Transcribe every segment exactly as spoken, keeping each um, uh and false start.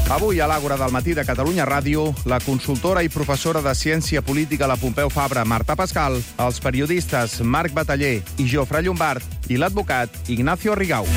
Avui, a l'Àgora del matí de Catalunya Ràdio, la consultora i professora de Ciència Política la Pompeu Fabra, Marta Pascal, els periodistes Marc Bataller i Jofre Llombart i l'advocat Ignacio Rigau.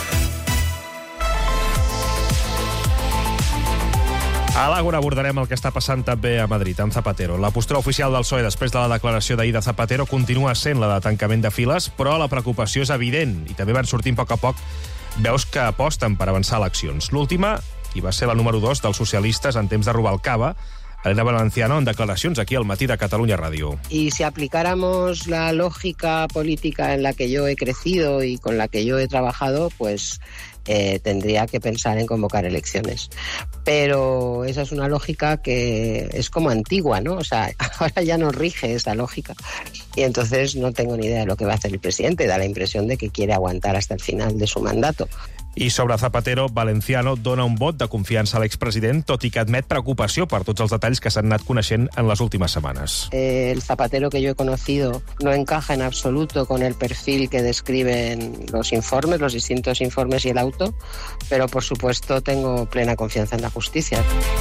A l'Àgora abordarem el que està passant també a Madrid, amb Zapatero. La postura oficial del P S O E després de la declaració d'ahir de Zapatero continua sent la de tancament de files, però la preocupació és evident i també van sortint a poc a poc veus que aposten per avançar eleccions. L'última, i va ser la número dos dels socialistes en temps de Rubalcaba, Elena Valenciano, en declaracions aquí al matí de Catalunya Ràdio. Y si aplicáramos la lógica política en la que yo he crecido y con la que yo he trabajado, pues eh, tendría que pensar en convocar elecciones. Pero esa es una lógica que es como antigua, ¿no? O sea, ahora ya no rige esa lógica. Y entonces no tengo ni idea de lo que va a hacer el presidente. Da la impresión de que quiere aguantar hasta el final de su mandato. I sobre Zapatero, Valenciano dona un vot de confiança a l'expresident, tot i que admet preocupació per tots els detalls que s'han anat coneixent en les últimes setmanes. Eh, el Zapatero que yo he conocido no encaja en absoluto con el perfil que describen los informes, los distintos informes y el auto, pero por supuesto tengo plena confianza en la justicia.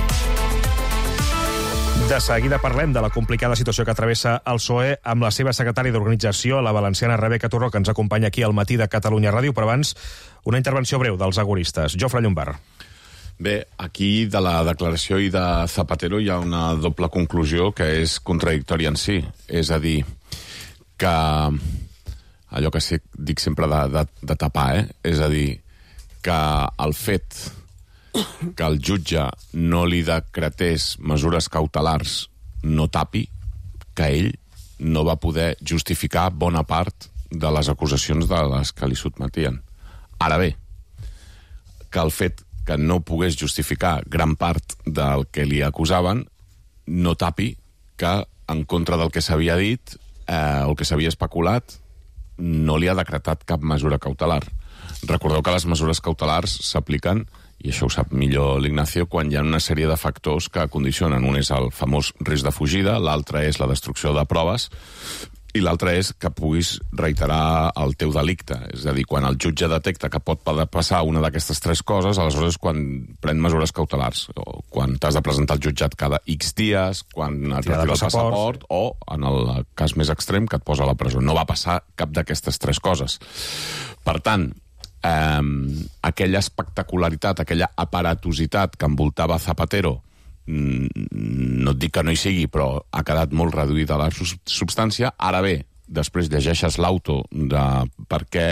De seguida parlem de la complicada situació que travessa el P S O E amb la seva secretària d'organització, la valenciana Rebeca Turró, que ens acompanya aquí al matí de Catalunya Ràdio, però abans una intervenció breu dels agoristes. Jofre Llombart. Bé, aquí de la declaració i de Zapatero hi ha una doble conclusió que és contradictòria en si. És a dir, que allò que sí, dic sempre de, de, de tapar, eh? És a dir, que el fet que el jutge no li decretés mesures cautelars no tapi que ell no va poder justificar bona part de les acusacions de les que li sotmetien. Ara bé, que el fet que no pogués justificar gran part del que li acusaven no tapi que, en contra del que s'havia dit eh, o el que s'havia especulat, no li ha decretat cap mesura cautelar. Recordeu que les mesures cautelars s'apliquen, i això ho sap millor l'Ignacio, quan hi ha una sèrie de factors que condicionen. Un és el famós risc de fugida, l'altre és la destrucció de proves, i l'altre és que puguis reiterar el teu delicte. És a dir, quan el jutge detecta que pot passar una d'aquestes tres coses, aleshores és quan pren mesures cautelars. O quan t'has de presentar al jutjat cada X dies, quan et retira el passaport, o, en el cas més extrem, que et posa a la presó. No va passar cap d'aquestes tres coses. Per tant, Um, aquella espectacularitat, aquella aparatositat que envoltava Zapatero, no et dic que no hi sigui, però ha quedat molt reduïda la substància. Ara bé, després llegeixes l'auto de per què,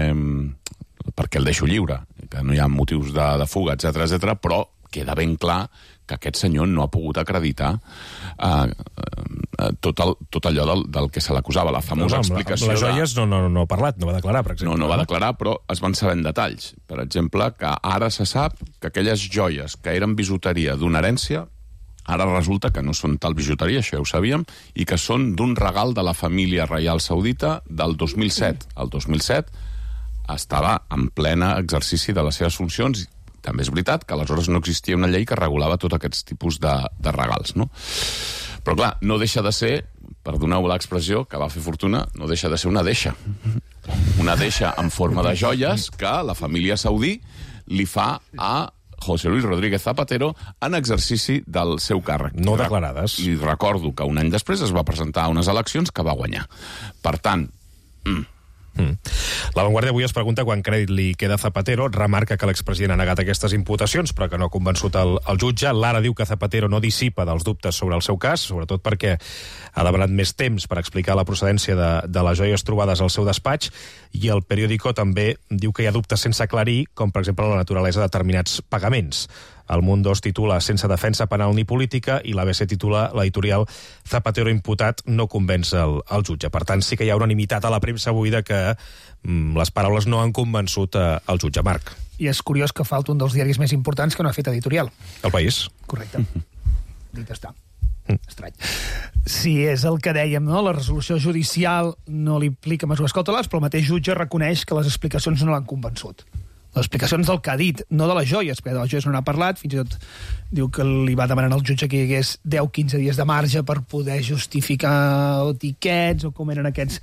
per què el deixo lliure, que no hi ha motius de, de fuga, etcètera, etcètera, però queda ben clar que aquest senyor no ha pogut acreditar eh, eh, tot, el, tot allò del, del que se l'acusava, la famosa no, no, explicació... Les joies de... no, no, no ha parlat, no va declarar, per exemple. No, no va declarar, però es van saber en detalls. Per exemple, que ara se sap que aquelles joies que eren bisuteria d'una herència, ara resulta que no són tal bisuteria, això ja ho sabíem, i que són d'un regal de la família reial saudita del dos mil set. El dos mil set estava en plena exercici de les seves funcions. També és veritat que aleshores no existia una llei que regulava tots aquests tipus de, de regals, no? Però clar, no deixa de ser, perdoneu l'expressió, que va fer fortuna, no deixa de ser una deixa. Una deixa en forma de joies que la família saudí li fa a José Luis Rodríguez Zapatero en exercici del seu càrrec. No declarades. I recordo que un any després es va presentar a unes eleccions que va guanyar. Per tant... Mm, Mm. La Vanguardia avui es pregunta quan crèdit li queda a Zapatero. Remarca que l'expresident ha negat aquestes imputacions, però que no ha convençut el, el jutge. L'Ara diu que Zapatero no dissipa dels dubtes sobre el seu cas, sobretot perquè ha demanat més temps per explicar la procedència de, de les joies trobades al seu despatx, i el Periódico també diu que hi ha dubtes sense aclarir, com per exemple la naturalesa de determinats pagaments. El Mundo es titula Sense defensa penal ni política, i l'A B C titula l'editorial Zapatero imputat no convenç el, el jutge. Per tant, sí que hi ha unanimitat a la premsa avui de que mm, les paraules no han convençut eh, el jutge. Marc. I és curiós que falta un dels diaris més importants que no ha fet editorial. El País. Correcte. Dit està. Estrany. Si és el que dèiem, no? La resolució judicial no li implica mesures cautelars, però el mateix jutge reconeix que les explicacions no l'han convençut. Les explicacions del que ha dit, no de les joies, perquè de les joies no n'ha parlat, fins i tot diu que li va demanar al jutge que hi hagués deu a quinze dies de marge per poder justificar tiquets o com eren aquests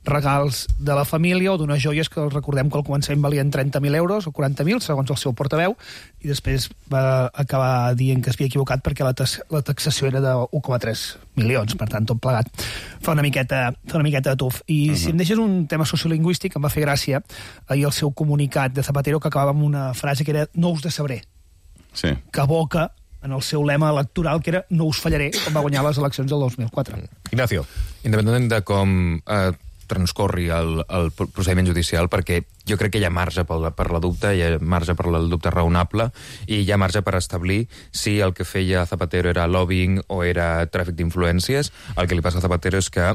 regals de la família o d'unes joies que recordem que al començament valien trenta mil euros o quaranta mil, segons el seu portaveu, i després va acabar dient que es havia equivocat perquè la, tax la taxació era de un coma tres milions, per tant, tot plegat. Fa una miqueta, fa una miqueta de tuf. I uh -huh. si em deixes un tema sociolingüístic, em va fer gràcia ahir el seu comunicat de Zapatero, que acabava amb una frase que era no us decebré, sí. que aboca en el seu lema electoral, que era no us fallaré, quan va guanyar les eleccions del dos mil quatre. Ignacio. Independentment de com eh, transcorri el, el procediment judicial, perquè jo crec que hi ha marge per la, per la dubte, hi ha marge per el dubte raonable, i hi ha marge per establir si el que feia Zapatero era lobbying o era tràfic d'influències. El que li passa a Zapatero és que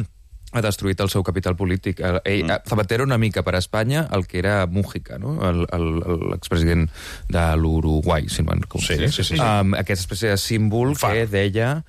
ha destruït el seu capital polític. Ell, mm. Zapatero una mica per a Espanya el que era Mújica, no? L'expresident de l'Uruguai, si no me'n recordo. Sí, sí, sí. Um, aquesta espècie de símbol Fa. que deia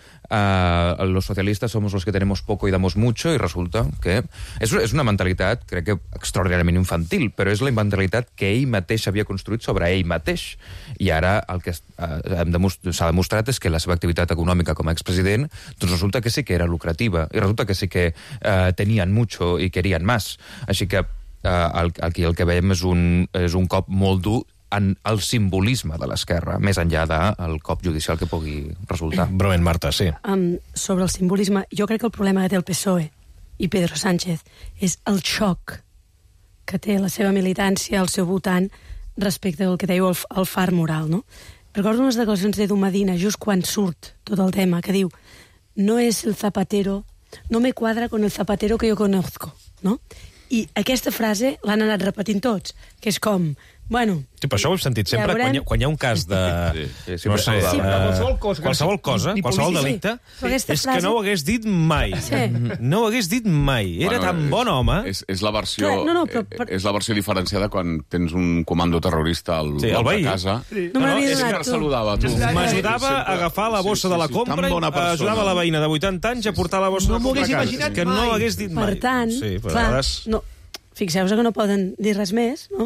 uh, los socialistas somos los que tenemos poco y damos mucho, i resulta que és, és una mentalitat, crec que extraordinàriament infantil, però és la mentalitat que ell mateix havia construït sobre ell mateix. I ara el que uh, s'ha demostrat és que la seva activitat econòmica com a expresident doncs resulta que sí que era lucrativa, i resulta que sí que Uh, tenien mucho i querien más. Així que uh, el, aquí el que veiem és un, és un cop molt dur en el simbolisme de l'esquerra, més enllà del cop judicial que pugui resultar. Breument, Marta, sí. Um, sobre el simbolisme, jo crec que el problema que té el P S O E i Pedro Sánchez és el xoc que té la seva militància, el seu votant, respecte al que dèieu el, el far moral, no? Recordo unes declaracions d'Edu Medina, just quan surt tot el tema, que diu no és el Zapatero, no me cuadra con el Zapatero que yo conozco, no? I aquesta frase l'han anat repetint tots, que és com, bueno... Sí, però això ho hem sentit sempre, veurem... quan, hi ha, quan hi ha un cas de... Sí, sí, no sé, sí, de... qualsevol cosa, qualsevol cosa, ni, ni qualsevol política. delicte, Sí. és que no ho hagués dit mai. Sí. No ho hagués dit mai. Era Bueno, tan és- bon home... És, és la versió, Clar, no, no, però- eh, però- és la versió diferenciada quan tens un comando terrorista al Sí, el bloc veí. de casa. No me No, l'havia és És que donat el tu. saludava, tu. M'ajudava a agafar la bossa de la compra, tan bona persona. ajudava la veïna de vuitanta anys a portar la bossa No de la m'ho compra hagués a casa. imaginat És que no mai. ho hagués dit mai. Per tant, sí, però clar, a vegades... no, fixeu-vos que no poden dir res més, no?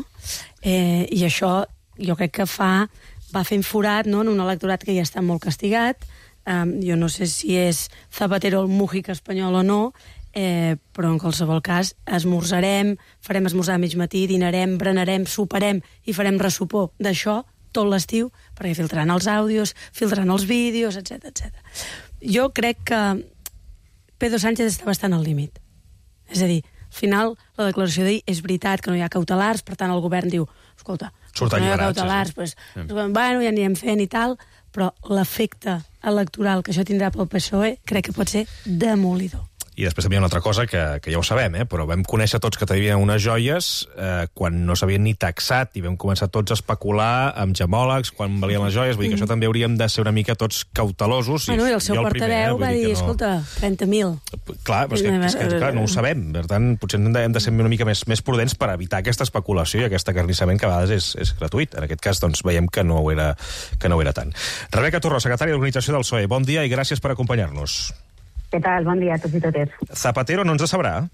Eh, I això jo crec que fa, va fent forat, no?, en un electorat que ja està molt castigat. Um, jo no sé si és Zapatero el Mújica espanyol o no, eh, però en qualsevol cas esmorzarem, farem esmorzar a mig matí, dinarem, berenarem, soparem i farem ressopor d'això tot l'estiu, perquè filtraran els àudios, filtraran els vídeos, etcètera, etcètera. Jo crec que Pedro Sánchez està bastant al límit. És a dir, al final, la declaració d'ahir és veritat que no hi ha cautelars, per tant el govern diu, escolta, Surten no hi ha alliberats, cautelars, sí, pues, sí. bueno, ja anirem fent i tal, però l'efecte electoral que això tindrà pel P S O E crec que pot ser demolidor. I després també hi ha una altra cosa que, que ja ho sabem, eh? Però vam conèixer tots que tenien unes joies eh, quan no s'havien ni taxat i vam començar tots a especular amb gemòlegs quan valien les joies. Vull dir que això també hauríem de ser una mica tots cautelosos. Bueno, i el seu jo portaveu primer, eh? Vull va dir, que no... escolta, trenta mil. Clar, però és que, és que clar, no ho sabem. Per tant, potser hem de, hem de ser una mica més, més prudents per evitar aquesta especulació i aquest acarnissament que a vegades és, és gratuït. En aquest cas, doncs, veiem que no ho era, que no ho era tant. Rebeca Torró, secretària d'Organització del P S O E. Bon dia i gràcies per acompanyar-nos. Què tal? Bon dia a tots i totes. Zapatero no ens sabrà?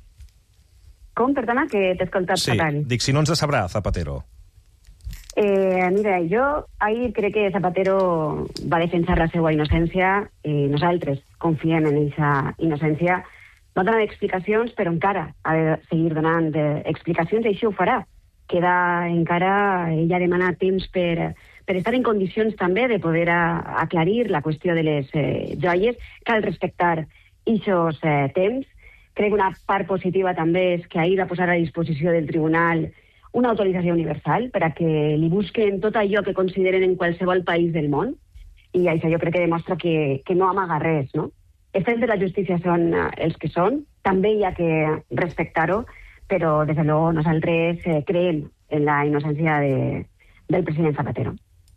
Com? Perdona, que t'he escoltat Sí, fatal. dic, si no ens sabrà, Zapatero. Eh, mira, jo ahir crec que Zapatero va defensar la seva innocència i nosaltres confiem en aquesta innocència. Va donar explicacions, però encara ha de seguir donant eh, explicacions i això ho farà. Queda encara, ella ha demanat temps per, per estar en condicions també de poder a, aclarir la qüestió de les eh, joies. Cal respectar aquests eh, temps. Crec que una part positiva també és que ahir va posar a disposició del tribunal una autorització universal per a que li busquen tot allò que consideren en qualsevol país del món, i això jo crec que demostra que, que no amaga res, no? Els temps de la justícia són eh, els que són, també hi ha que respectar-ho, però, des de luego, nosaltres eh, creiem en la innocència de, del president Zapatero.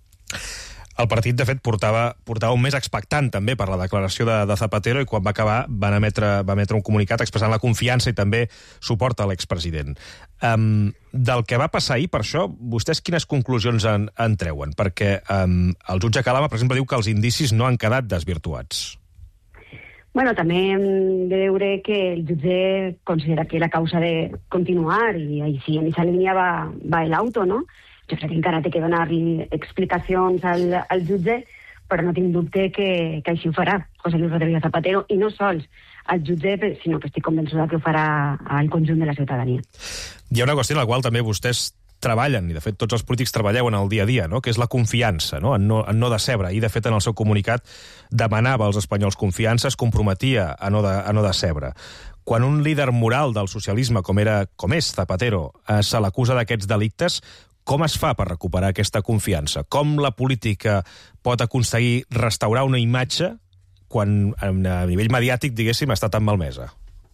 El partit, de fet, portava, portava un mes expectant també per la declaració de, de Zapatero i quan va acabar van emetre, va emetre un comunicat expressant la confiança i també suport a l'expresident. Um, del que va passar ahir, per això, vostès quines conclusions en, en treuen? Perquè um, el jutge Calama, per exemple, diu que els indicis no han quedat desvirtuats. Bueno, també hem de veure que el jutge considera que la causa de continuar i així en aquesta línia va, va l'auto, no? Jo crec que encara té que donar-li explicacions al, al jutge, però no tinc dubte que, que així ho farà José Luis Rodríguez Zapatero, i no sols al jutge, sinó que estic convençuda que ho farà al conjunt de la ciutadania. Hi ha una qüestió en la qual també vostès treballen, i de fet tots els polítics treballeu en el dia a dia, no? Que és la confiança, no? En, no, en no decebre. I de fet en el seu comunicat demanava als espanyols confiança, es comprometia a no, de, a no decebre. Quan un líder moral del socialisme, com era com és Zapatero, eh, se l'acusa d'aquests delictes, com es fa per recuperar aquesta confiança? Com la política pot aconseguir restaurar una imatge quan a nivell mediàtic, diguéssim, està tan malmesa?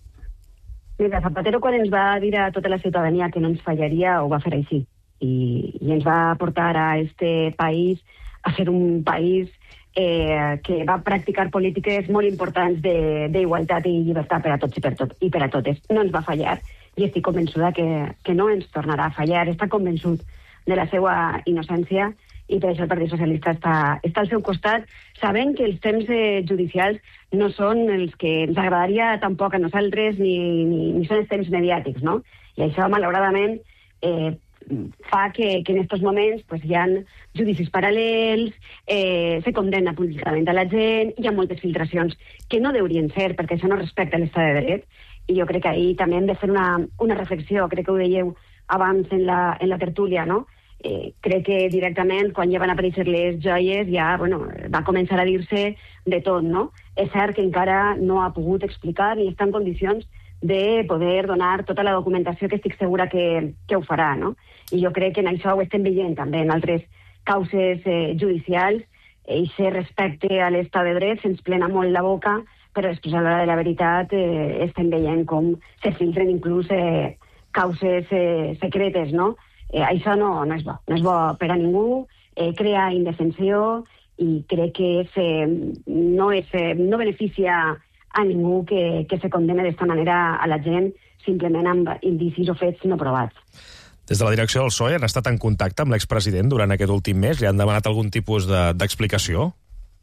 Mira, Zapatero, quan ens va dir a tota la ciutadania que no ens fallaria, ho va fer així. I, i ens va portar a este país a ser un país eh, que va practicar polítiques molt importants d'igualtat i llibertat per a tots i per, tot, i per a totes. No ens va fallar, i estic convençuda que, que no ens tornarà a fallar. Està convençut de la seva innocència, i per això el Partit Socialista està, està al seu costat, sabent que els temps eh, judicials no són els que ens agradaria tampoc a nosaltres, ni, ni, ni són els temps mediàtics, no? I això, malauradament, eh, fa que, que en aquests moments pues, hi ha judicis paral·lels, eh, se condemna políticament a la gent, hi ha moltes filtracions que no deurien ser, perquè això no respecta l'estat de dret, i jo crec que ahir també hem de fer una, una reflexió, crec que ho dèieu abans en la, en la tertúlia, no? Eh, crec que directament, quan ja van aparèixer les joies, ja bueno, va començar a dir-se de tot, no? És cert que encara no ha pogut explicar ni està en condicions de poder donar tota la documentació, que estic segura que, que ho farà, no? I jo crec que en això ho estem veient també en altres causes eh, judicials, i aquest respecte a l'estat de dret se'ns plena molt la boca, però després a l'hora de la veritat eh, estem veient com se filtren inclús eh, causes eh, secretes, no? Eh, això no, no és bo, no és bo per a ningú, eh, crea indefensió, i crec que és, eh, no, és, eh, no beneficia a ningú que, que se condemne d'esta manera a la gent simplement amb indicis o fets no provats. Des de la direcció del P S O E han estat en contacte amb l'expresident durant aquest últim mes? Li han demanat algun tipus de, d'explicació?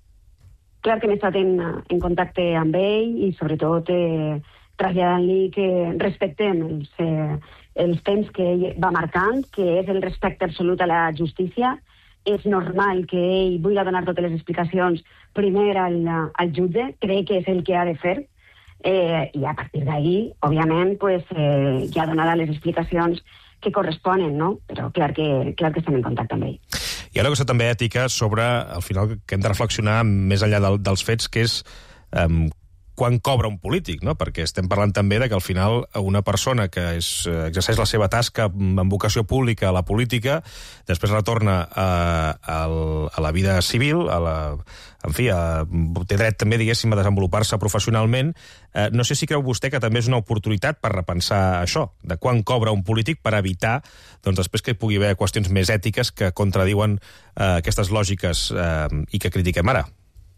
Clar que hem estat en, en contacte amb ell, i sobretot eh, traslladant-li que respectem els, eh, els temps que ell va marcant, que és el respecte absolut a la justícia. És normal que ell vulgui donar totes les explicacions primer al, al jutge, crec que és el que ha de fer, eh, i a partir d'ahí, òbviament, pues, eh, ja donarà les explicacions que corresponen, no? Però clar que, clar que estem en contacte amb ell. Hi ha una cosa també ètica sobre, al final, que hem de reflexionar més enllà del, dels fets, que és um, quan cobra un polític, no? Perquè estem parlant també de que al final una persona que és, exerceix la seva tasca amb vocació pública a la política, després retorna a, a, a la vida civil, a la, en fi, a, té dret també, diguéssim, a desenvolupar-se professionalment. Eh, no sé si creu vostè que també és una oportunitat per repensar això, de quan cobra un polític, per evitar, doncs, després que hi pugui haver qüestions més ètiques que contradiuen eh, aquestes lògiques eh, i que critiquem ara.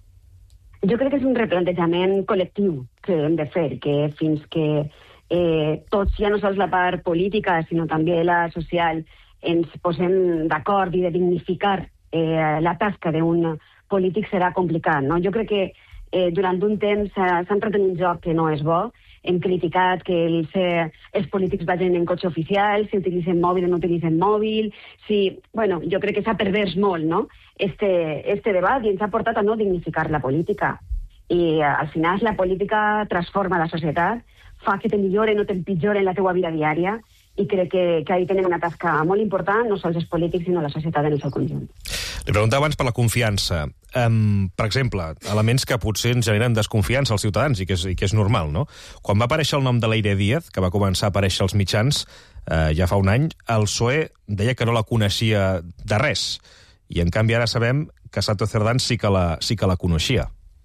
Jo crec que és un replantejament col·lectiu que hem de fer, que fins que eh, tots, ja no sols la part política, sinó també la social, ens posem d'acord i de dignificar eh, la tasca d'un polític, serà complicat, no? Jo crec que eh, durant un temps s'ha entrat en un joc que no és bo. Hem criticat que els, eh, els polítics vagin en cotxe oficial, si utilitzen mòbil o no utilitzen mòbil. Si, bueno, jo crec que s'ha pervers molt, no?, este, este debat, i ens ha portat a no dignificar la política. I eh, al final la política transforma la societat, fa que te millore, no t'empitjore en la teua vida diària, i crec que, que ahí tenim una tasca molt important, no sols els polítics, sinó la societat en el seu conjunt. Li preguntava abans per la confiança. Um, per exemple, elements que potser ens generen desconfiança als ciutadans, i que és, i que és normal, no? Quan va aparèixer el nom de Leire Díaz, que va començar a aparèixer als mitjans eh, ja fa un any, el P S O E deia que no la coneixia de res. I en canvi ara sabem que Santos Cerdán sí que la, sí que la coneixia.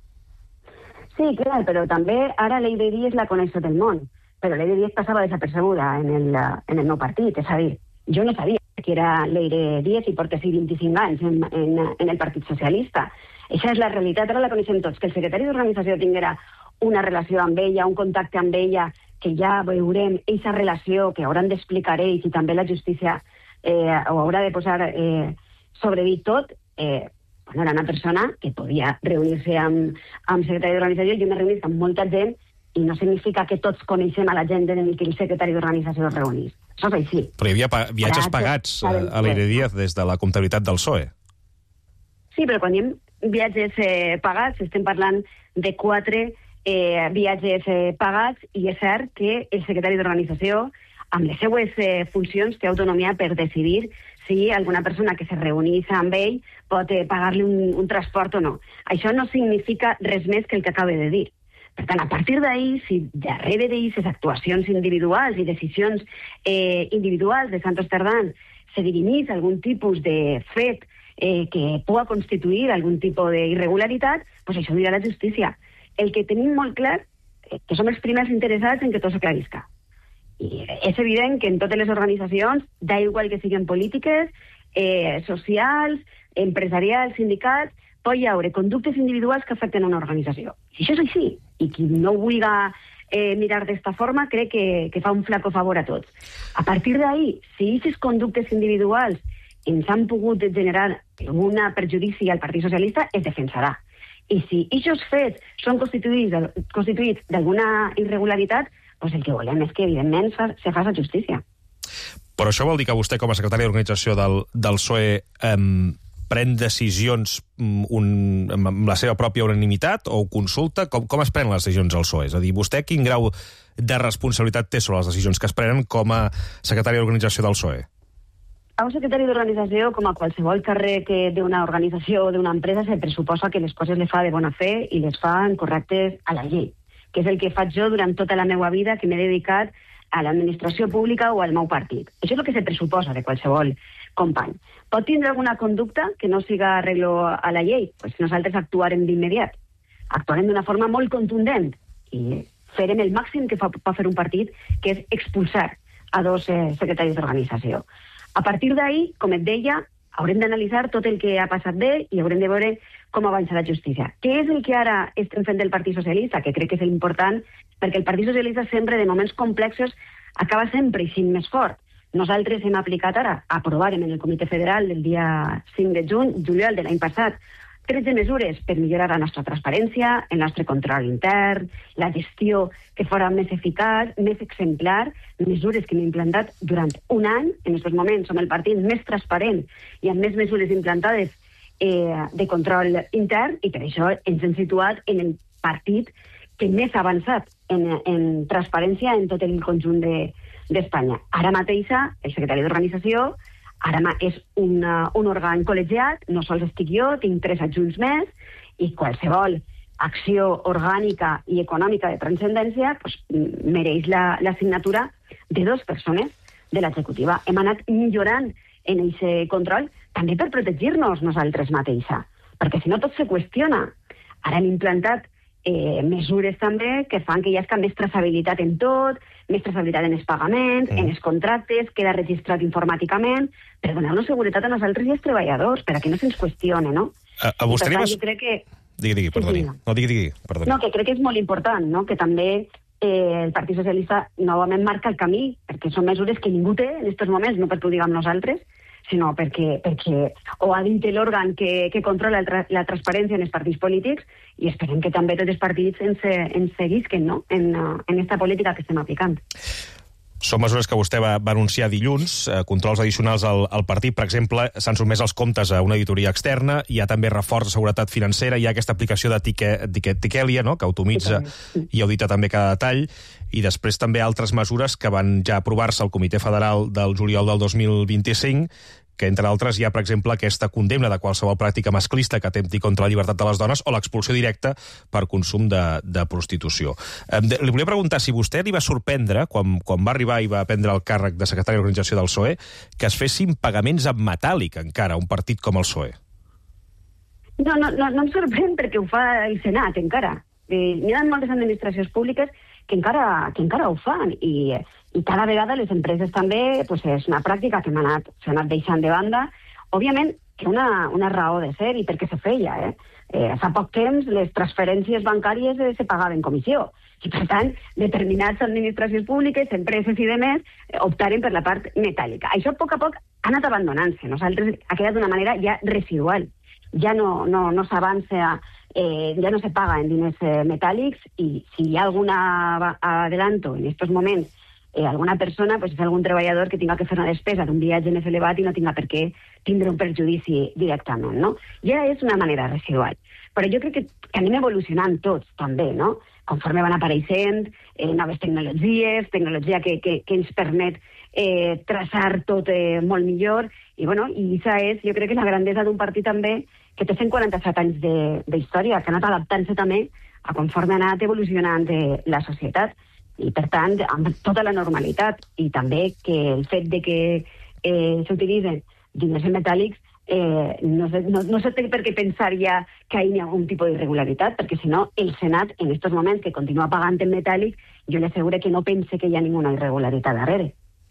Sí, clar, però també ara Leire Díaz la coneix tot el món. Però Leire Díaz passava desapercebuda en el, en el meu partit, és a dir, jo no sabia que era Leire Díaz i porta vint-i-cinc anys en, en, en el Partit Socialista. Això és la realitat, ara la coneixem tots. Que el secretari d'organització tinguera una relació amb ella, un contacte amb ella, que ja veurem aquesta relació que hauran d'explicar ells, i també la justícia eh, ho haurà de posar eh, sobre dit tot. Eh, bueno, era una persona que podia reunir-se amb, amb el secretari d'organització, i una reunir-se amb molta gent, i no significa que tots coneixem a la gent en el que el secretari d'organització es reunís. Això és així. Però hi havia pa viatges pagats a, a Leire Díaz des de la comptabilitat del P S O E. Sí, però quan diem viatges eh, pagats, estem parlant de quatre eh, viatges eh, pagats, i és cert que el secretari d'organització, amb les seues eh, funcions, té autonomia per decidir si alguna persona que se reunís amb ell pot eh, pagar-li un, un transport o no. Això no significa res més que el que acabo de dir. Per tant, a partir d'ahir, si darrere d'aquestes actuacions individuals i decisions eh, individuals de Santos Cerdán se dirimís algun tipus de fet eh, que pugui constituir algun tipus d'irregularitat, doncs això ho dirà la justícia. El que tenim molt clar eh, que som els primers interessats en que tot s'aclarisca. I és evident que en totes les organitzacions, da igual que siguin polítiques, eh, socials, empresarials, sindicats, pot hi haure conductes individuals que afecten una organització. Si això és així, i qui no vulgui eh, mirar d'esta forma, crec que, que fa un flaco favor a tots. A partir d'ahir, si aquests conductes individuals ens han pogut generar algun perjudici al Partit Socialista, es defensarà. I si aquests fets són constituïts, constituïts d'alguna irregularitat, doncs el que volem és que, evidentment, se faci justícia. Però això vol dir que vostè, com a secretari d'organització del, del P S O E, eh, pren decisions un, amb la seva pròpia unanimitat o consulta? Com, com es prenen les decisions al P S O E? És a dir, vostè quin grau de responsabilitat té sobre les decisions que es prenen com a secretari d'organització del P S O E? A un secretari d'organització, com a qualsevol càrrec d'una organització o d'una empresa, se pressuposa que les coses les fa de bona fe i les fa correctes a la llei, que és el que faig jo durant tota la meva vida, que m'he dedicat a l'administració pública o al meu partit. Això és el que se pressuposa de qualsevol company. Pot tindre alguna conducta que no siga arreglo a la llei? Pues nosaltres actuarem d'immediat. Actuarem d'una forma molt contundent i farem el màxim que fa, fa fer un partit, que és expulsar a dos eh, secretaris d'organització. A partir d'ahir, com et deia, haurem d'analitzar tot el que ha passat bé i haurem de veure com avança la justícia. Què és el que ara estem fent del Partit Socialista? Que crec que és important, perquè el Partit Socialista sempre, de moments complexos, acaba sempre eixint més fort. Nosaltres hem aplicat ara, aprovarem en el Comitè Federal del dia cinc de juny, juliol de l'any passat, tretze mesures per millorar la nostra transparència, el nostre control intern, la gestió que fora més eficaç, més exemplar, mesures que hem implantat durant un any. En aquests moments som el partit més transparent i amb més mesures implantades eh, de control intern, i per això ens hem situat en el partit que més ha avançat en, en transparència en tot el conjunt d'Espanya. De, Ara mateixa, el secretari d'organització ara és una, un òrgan col·legiat, no sols estic jo, tinc tres adjunts més, i qualsevol acció orgànica i econòmica de transcendència pues, mereix la, la signatura de dues persones de l'executiva. Hem anat millorant en aquest control també per protegir-nos nosaltres mateixa, perquè si no tot se qüestiona. Ara hem implantat eh, mesures també que fan que hi hagi més traçabilitat en tot, més traçabilitat en els pagaments, mm. en els contractes, queda registrat informàticament, per donar-nos seguretat a nosaltres i als treballadors, perquè no se'ns qüestione, no? A, a vostè li tant, vas... jo crec que... Digui, digui, perdoni. Sí, sí. No, digui, digui, perdoni. No, que crec que és molt important, no?, que també eh, el Partit Socialista novament marca el camí, perquè són mesures que ningú té en aquests moments, no perquè ho diguem nosaltres, sinó perquè, perquè ho ha dit l'òrgan que, que controla el tra la transparència en els partits polítics, i esperem que també tots els partits ens, ens seguisquen, no?, en, en esta política que estem aplicant. Són mesures que vostè va, va anunciar dilluns, eh, controls addicionals al, al partit. Per exemple, s'han sotmès els comptes a una auditoria externa, hi ha també reforç de seguretat financera, hi ha aquesta aplicació de Tiquelia, no?, que automitza i audita també cada detall, i després també altres mesures que van ja aprovar-se al Comitè Federal del juliol del dos mil vint-i-cinc, que, entre altres, hi ha, per exemple, aquesta condemna de qualsevol pràctica masclista que atempti contra la llibertat de les dones o l'expulsió directa per consum de, de prostitució. Eh, li volia preguntar si vostè li va sorprendre, quan, quan va arribar i va prendre el càrrec de secretari d'organització del P S O E, que es fessin pagaments en metàl·lic encara a un partit com el P S O E. No, no, no, no em sorprèn perquè ho fa el Senat encara. Eh, N'hi ha moltes administracions públiques que encara, que encara ho fan, i, i cada vegada les empreses també, pues, és una pràctica que s'ha anat, anat deixant de banda. Òbviament, que una, una raó de ser i perquè se feia. Eh? Eh, fa poc temps les transferències bancàries eh, se pagaven comissió, i per tant determinats administracions públiques, empreses i demés eh, optaren per la part metàl·lica. Això a poc a poc ha anat abandonant-se. Nosaltres ha quedat d'una manera ja residual. Ja no, no, no s'avança, eh, ja no se paga en diners eh, metàl·lics, i si hi ha alguna adelanto en aquests moments, eh, alguna persona, pues és algun treballador que tinga que fer una despesa d'un viatge més elevat i no tinga per què tindre un perjudici directament, no? Ja és una manera residual. Però jo crec que, que anem evolucionant tots, també, no? Conforme van apareixent eh, noves tecnologies, tecnologia que, que, que ens permet eh, traçar tot eh, molt millor, i bueno, i això és, jo crec que la grandesa d'un partit també que té cent quaranta-set anys d'història, que ha anat adaptant-se també a conforme ha anat evolucionant eh, la societat, i per tant, amb tota la normalitat, i també que el fet de que eh, s'utilitzen diners metàl·lics Eh, no, sé, no, no sé per què pensar ja que hi ha algun tipus d'irregularitat, perquè si no, el Senat, en aquests moments, que continua pagant en metàl·lic, jo li asseguro que no pense que hi ha ninguna irregularitat darrere.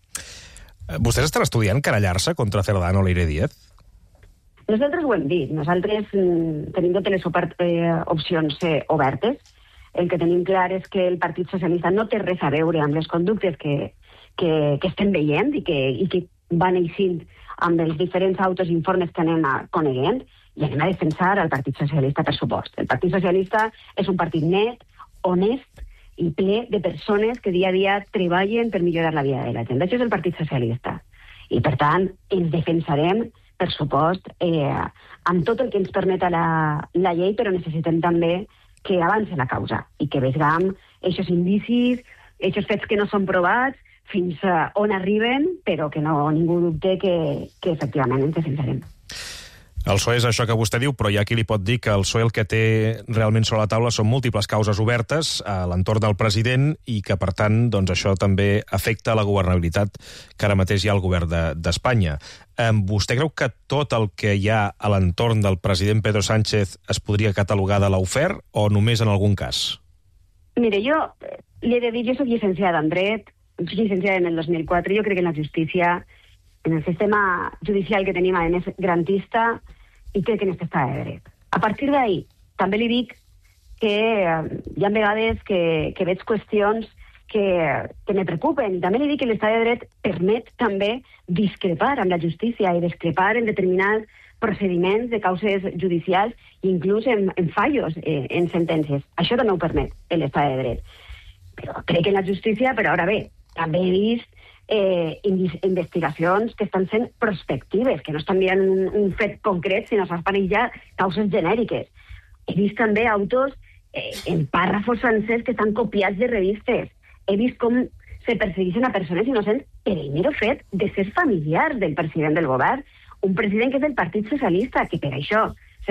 Vostès estan estudiant querellar-se contra Cerdán o Leire Díez? Nosaltres ho hem dit. Nosaltres mm, tenim totes les eh, opcions eh, obertes. El que tenim clar és que el Partit Socialista no té res a veure amb les conductes que, que, que estem veient i que, i que van eixint amb els diferents autos i informes que anem coneguent, i anem a defensar el Partit Socialista, per supost. El Partit Socialista és un partit net, honest i ple de persones que dia a dia treballen per millorar la vida de la gent. Això és el Partit Socialista. I, per tant, ens defensarem, per supost, eh, amb tot el que ens permet la, la llei, però necessitem també que avance la causa i que vegam aquests indicis, aquests fets que no són provats, fins on arriben, però que no ningú dubte que, que efectivament ens defensarem. El P S O E és això que vostè diu, però hi ha qui li pot dir que el P S O E el que té realment sobre la taula són múltiples causes obertes a l'entorn del president i que, per tant, doncs, això també afecta la governabilitat que ara mateix hi ha al govern d'Espanya. De, vostè creu que tot el que hi ha a l'entorn del president Pedro Sánchez es podria catalogar de lawfare o només en algun cas? Mire, jo li he de dir, jo soc llicenciada en dret, soc llicenciada en el dos mil quatre, jo crec que en la justícia, en el sistema judicial que tenim, a més, garantista, i crec que en aquest estat de dret. A partir d'ahí, també li dic que eh, hi ha vegades que, que veig qüestions que, que me preocupen, i també li dic que l'estat de dret permet també discrepar amb la justícia i discrepar en determinats procediments de causes judicials i inclús en, en fallos, eh, en sentències. Això també ho permet l'estat de dret. Però crec que en la justícia, però ara bé, també he vist eh, investigacions que estan sent prospectives, que no estan mirant un, un fet concret, sinó s'han ja causes genèriques. He vist també autos eh, en pàrrafos sencers que estan copiats de revistes. He vist com se persegueixen a persones innocents per el mero fet de ser familiar del president del govern, un president que és del Partit Socialista, que per això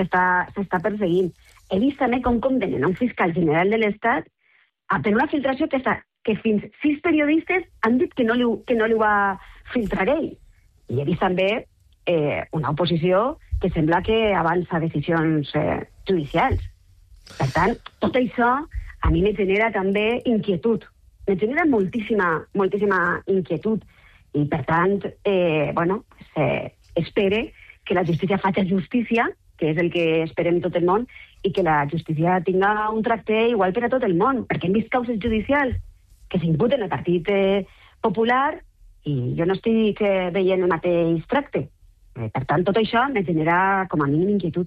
s'està perseguint. He vist també com condemnen a un fiscal general de l'Estat per una filtració que, està, que fins sis periodistes han dit que no li, que no li va filtrar ell. I he vist també eh, una oposició que sembla que avança decisions eh, judicials. Per tant, tot això a mi me genera també inquietud. Me genera moltíssima, moltíssima inquietud. I, per tant, eh, bueno, eh, espere que la justícia faci justícia, que és el que esperem tot el món, i que la justícia tinga un tracte igual per a tot el món, perquè hem vist causes judicials que s'imputen al Partit eh, Popular i jo no estic eh, veient el mateix tracte. Eh, per tant, tot això me genera com a mínim inquietud.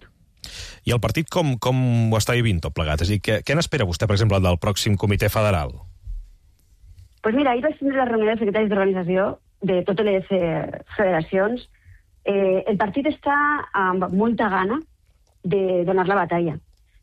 I el partit com, com ho està vivint tot plegat? És a dir, què, què n'espera vostè, per exemple, del pròxim comitè federal? Doncs pues mira, ahir vaig tindre la reunió dels secretaris d'organització de totes les eh, federacions. Eh, el partit està amb molta gana de donar la batalla.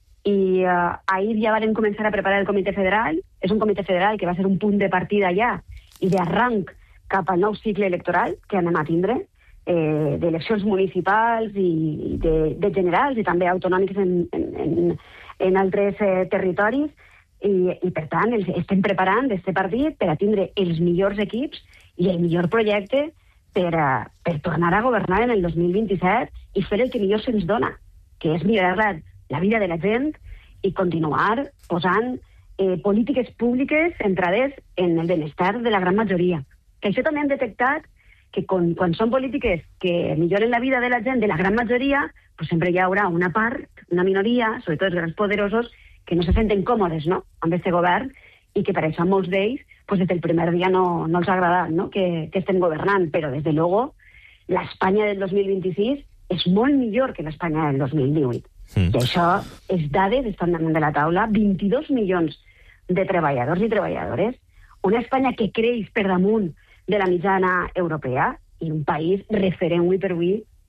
I uh, ahir ja vam començar a preparar el comitè federal. És un comitè federal que va ser un punt de partida ja i d'arranc cap al nou cicle electoral que anem a tindre, eh, d'eleccions municipals i de, de generals i també autonòmiques en, en, en altres eh, territoris. I, I, per tant, els, estem preparant aquest partit per a tindre els millors equips i el millor projecte per, a, per tornar a governar en el dos mil vint-i-set i fer el que millor se'ns dona, que és millorar la, la vida de la gent i continuar posant eh, polítiques públiques centrades en el benestar de la gran majoria. Que això també hem detectat que quan, quan són polítiques que milloren la vida de la gent, de la gran majoria, pues sempre hi haurà una part, una minoria, sobretot els grans poderosos, que no se senten còmodes, no?, amb aquest govern, i que per això molts d'ells, pues des del primer dia no, no els ha agradat, no?, que, que estem governant. Però, des de luego, l'Espanya del dos mil vint-i-sis és molt millor que l'Espanya del dos mil divuit. Mm. I això, les dades estan damunt de la taula, vint-i-dos milions de treballadors i treballadores, una Espanya que creix per damunt de la mitjana europea i un país referent avui per avui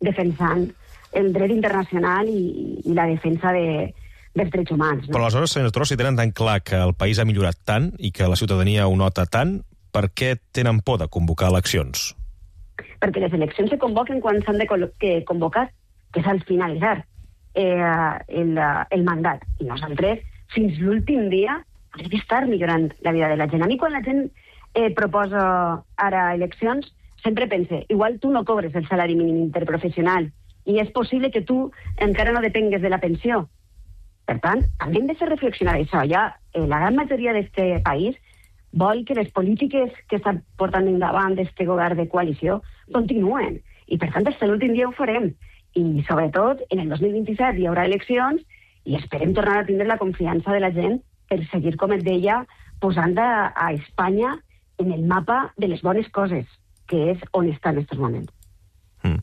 defensant el dret internacional i, i la defensa de, dels drets humans. No? Però aleshores, senyor Torró, si tenen tan clar que el país ha millorat tant i que la ciutadania ho nota tant, per què tenen por de convocar eleccions? Perquè les eleccions se convoquen quan s'han de convocar, que és al finalitzar eh, el, el mandat. I nosaltres, fins l'últim dia, hem d'estar millorant la vida de la gent. A mi, quan la gent eh, proposa ara eleccions, sempre pense, igual tu no cobres el salari mínim interprofessional i és possible que tu encara no depengues de la pensió. Per tant, també hem de fer reflexionar això. Ja eh, la gran majoria d'aquest país vol que les polítiques que estan portant endavant d'aquest govern de coalició continuen. I, per tant, fins l'últim dia ho farem. I, sobretot, en el dos mil vint-i-set hi haurà eleccions i esperem tornar a tindre la confiança de la gent per seguir, com et deia, posant a, a Espanya en el mapa de les bones coses, que és on està en aquests moments. Mm.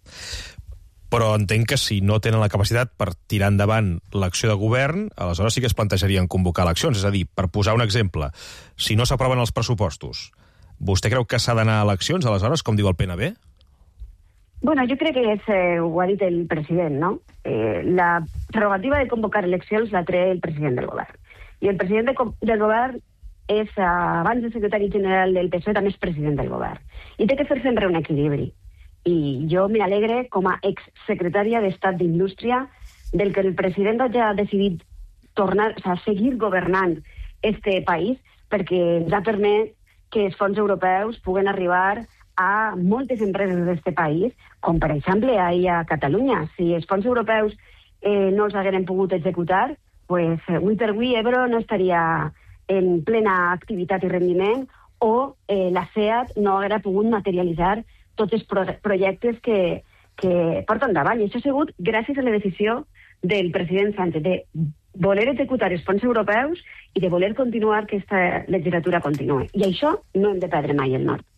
Però entenc que si no tenen la capacitat per tirar endavant l'acció de govern, aleshores sí que es plantejarien convocar eleccions. És a dir, per posar un exemple, si no s'aproven els pressupostos, vostè creu que s'ha d'anar a eleccions, aleshores, com diu el P N B? Bueno, jo crec que és, eh, ho ha dit el president, no? Eh, la prerrogativa de convocar eleccions la té el president del govern. I el president de, del govern és, eh, abans de secretari general del P S O E, també és president del govern. I té que fer sempre un equilibri. I jo me alegre, com a exsecretària d'Estat d'Indústria, del que el president hagi decidit tornar, o sigui, seguir governant este país, perquè ens ha permès que els fons europeus puguen arribar a moltes empreses d'aquest país, com per exemple ahir a Catalunya. Si els fons europeus eh, no els hagueren pogut executar, pues, avui per avui Ebro no estaria en plena activitat i rendiment, o eh, la SEAT no haguera pogut materialitzar tots els pro projectes que, que porta endavant. I això ha sigut gràcies a la decisió del president Sánchez de voler executar els fons europeus i de voler continuar que aquesta legislatura continue. I això no hem de perdre mai el nord.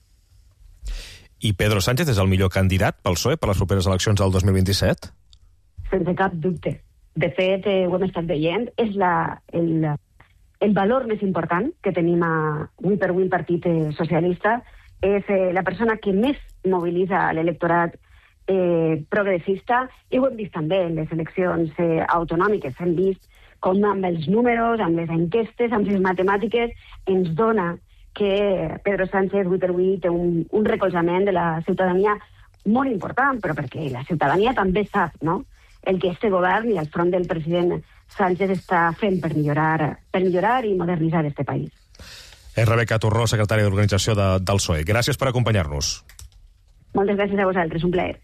I Pedro Sánchez és el millor candidat pel P S O E per les properes eleccions del dos mil vint-i-set? Sense cap dubte. De fet, eh, ho hem estat veient. És la, el, el valor més important que tenim a, avui per avui el Partit Socialista. És eh, la persona que més mobilitza l'electorat eh, progressista, i ho hem vist també en les eleccions eh, autonòmiques. Hem vist com amb els números, amb les enquestes, amb les matemàtiques, ens dona que Pedro Sánchez avui per avui té un, un recolzament de la ciutadania molt important, però perquè la ciutadania també sap, no?, el que este govern i el front del president Sánchez està fent per millorar, per millorar i modernitzar este país. És Rebeca Torró, secretària d'Organització de, del P S O E. Gràcies per acompanyar-nos. Moltes gràcies a vosaltres, un plaer.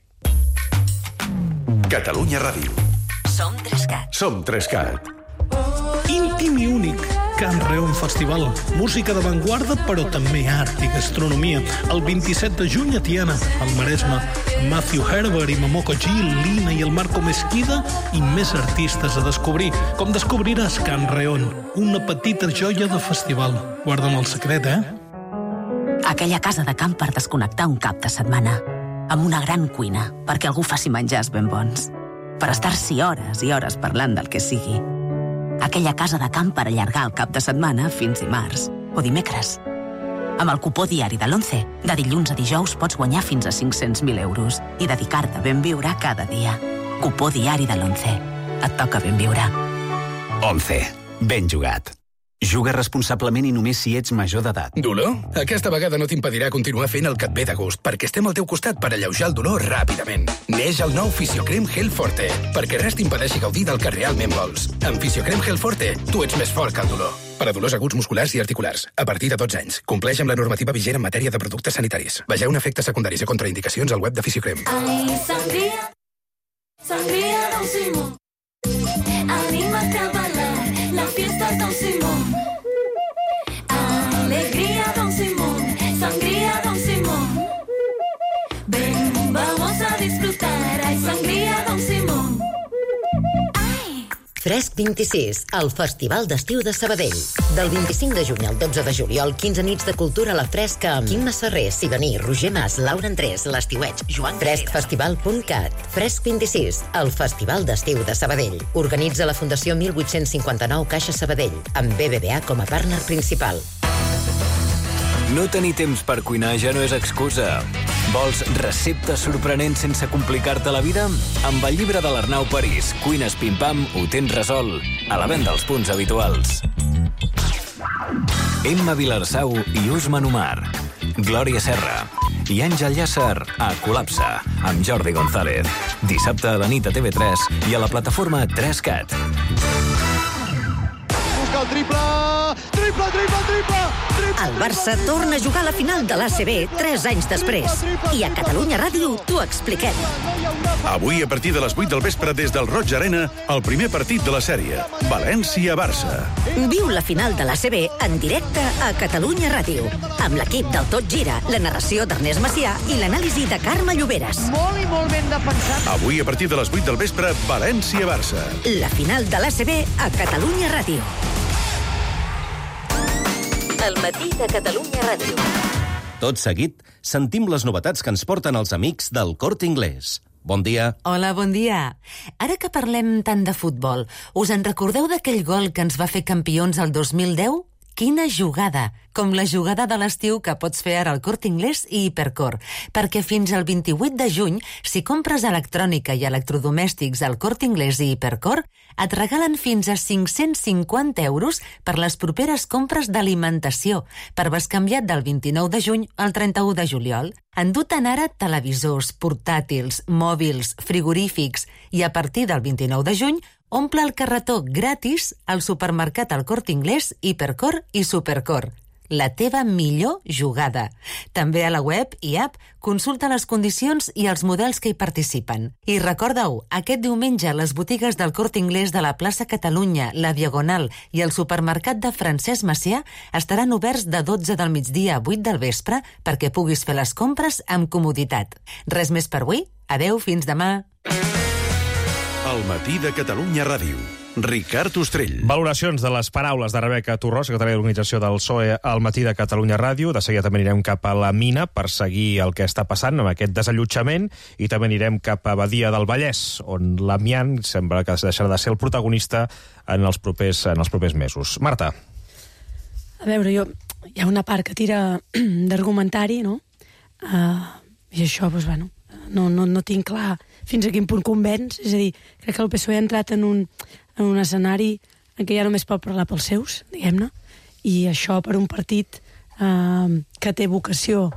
Catalunya Ràdio. Som Trescat. Som Trescat. Íntim i únic, Can Reon Festival. Música d'avantguarda, però també art i gastronomia. El vint-i-set de juny a Tiana, al Maresme. Matthew Herbert i Momoko G, Lina i el Marco Mesquida i més artistes a descobrir. Com descobriràs Can Reon, una petita joia de festival. Guarda'm el secret, eh? Aquella casa de camp per desconnectar un cap de setmana. Amb una gran cuina, perquè algú faci menjars ben bons. Per estar-s'hi hores i hores parlant del que sigui. Aquella casa de camp per allargar el cap de setmana fins dimarts o dimecres. Amb el cupó diari de l'Once, de dilluns a dijous pots guanyar fins a cinc-cents mil euros i dedicar-te a ben viure cada dia. Cupó diari de l'Once. Et toca ben viure. Once. Ben jugat. Juga responsablement i només si ets major d'edat. Dolor? Aquesta vegada no t'impedirà continuar fent el que et ve de gust, perquè estem al teu costat per alleujar el dolor ràpidament. Neix el nou Fisiocrem Gel Forte, perquè res t'impedeixi gaudir del que realment vols. Amb Fisiocrem Gel Forte, tu ets més fort que el dolor. Per a dolors aguts musculars i articulars, a partir de dotze anys. Compleix amb la normativa vigent en matèria de productes sanitaris. Vegeu efectes secundaris i contraindicacions al web de Fisiocrem. Ai, sangria, sangria Don Simón. Anímate a bailar, la fiesta es Don Simón. Alegría Don Simón, sangría Don Simón. Ven, vamos a disfrutar, ay, sangría Don Simón. Fresc vint-i-sis, el Festival d'Estiu de Sabadell. Del vint-i-cinc de juny al dotze de juliol, quinze nits de cultura a la Fresca amb Quim Masserrer, Sibaní, Roger Mas, Laura Andrés, l'Estiueig, Joan fresc festival punt cat. Fresc vint-i-sis, el Festival d'Estiu de Sabadell. Organitza la Fundació mil vuit-cents cinquanta-nou Caixa Sabadell, amb B B V A com a partner principal. No tenir temps per cuinar ja no és excusa. Vols receptes sorprenents sense complicar-te la vida? Amb el llibre de l'Arnau París, Cuines Pim-Pam, ho tens resolt. A la venda als punts habituals. Emma Vilarsau i Usman Omar. Glòria Serra. I Àngel Llàcer a Col·lapse, amb Jordi González. Dissabte a la nit a T V tres i a la plataforma tres cat. Busca el triple! Triple, triple, triple! El Barça torna a jugar a la final de l'A C B tres anys després. I a Catalunya Ràdio t'ho expliquem. Avui, a partir de les vuit del vespre, des del Roig Arena, el primer partit de la sèrie. València-Barça. Viu la final de l'A C B en directe a Catalunya Ràdio. Amb l'equip del Tot Gira, la narració d'Ernest Macià i l'anàlisi de Carme Lloberes. Molt i molt ben defensat. Avui, a partir de les vuit del vespre, València-Barça. La final de l'A C B a Catalunya Ràdio. El matí de Catalunya Ràdio. Tot seguit, sentim les novetats que ens porten els amics del Corte Inglés. Bon dia. Hola, bon dia. Ara que parlem tant de futbol, us en recordeu d'aquell gol que ens va fer campions el dos mil deu? Quina jugada! Com la jugada de l'estiu que pots fer ara al Corte Inglés i Hipercor. Perquè fins al vint-i-vuit de juny, si compres electrònica i electrodomèstics al Corte Inglés i Hipercor, et regalen fins a cinc-cents cinquanta euros per les properes compres d'alimentació, per bescanviat del vint-i-nou de juny al trenta-u de juliol. Endú-te'n ara televisors, portàtils, mòbils, frigorífics i a partir del vint-i-nou de juny omple el carretó gratis al supermercat al Corte Inglés, Hipercor i Supercor. La teva millor jugada. També a la web i app consulta les condicions i els models que hi participen. I recorda-ho, aquest diumenge les botigues del Corte Inglés de la plaça Catalunya, la Diagonal i el supermercat de Francesc Macià estaran oberts de dotze del migdia a vuit del vespre perquè puguis fer les compres amb comoditat. Res més per avui? Adeu, fins demà. El matí de Catalunya Ràdio. Ricard Ostrell. Valoracions de les paraules de Rebeca Torró, secretària d'Organització del P S O E al matí de Catalunya Ràdio. De seguida també anirem cap a la mina per seguir el que està passant amb aquest desallotjament i també anirem cap a Badia del Vallès, on l'amiant sembla que deixarà de ser el protagonista en els propers, en els propers mesos. Marta. A veure, jo, hi ha una part que tira d'argumentari, no? Uh, I això, doncs, bueno, no, no, no tinc clar fins a quin punt convenç. És a dir, crec que el P S O E ha entrat en un, en un escenari en què ja només pot parlar pels seus, diguem-ne, i això per un partit eh, que té vocació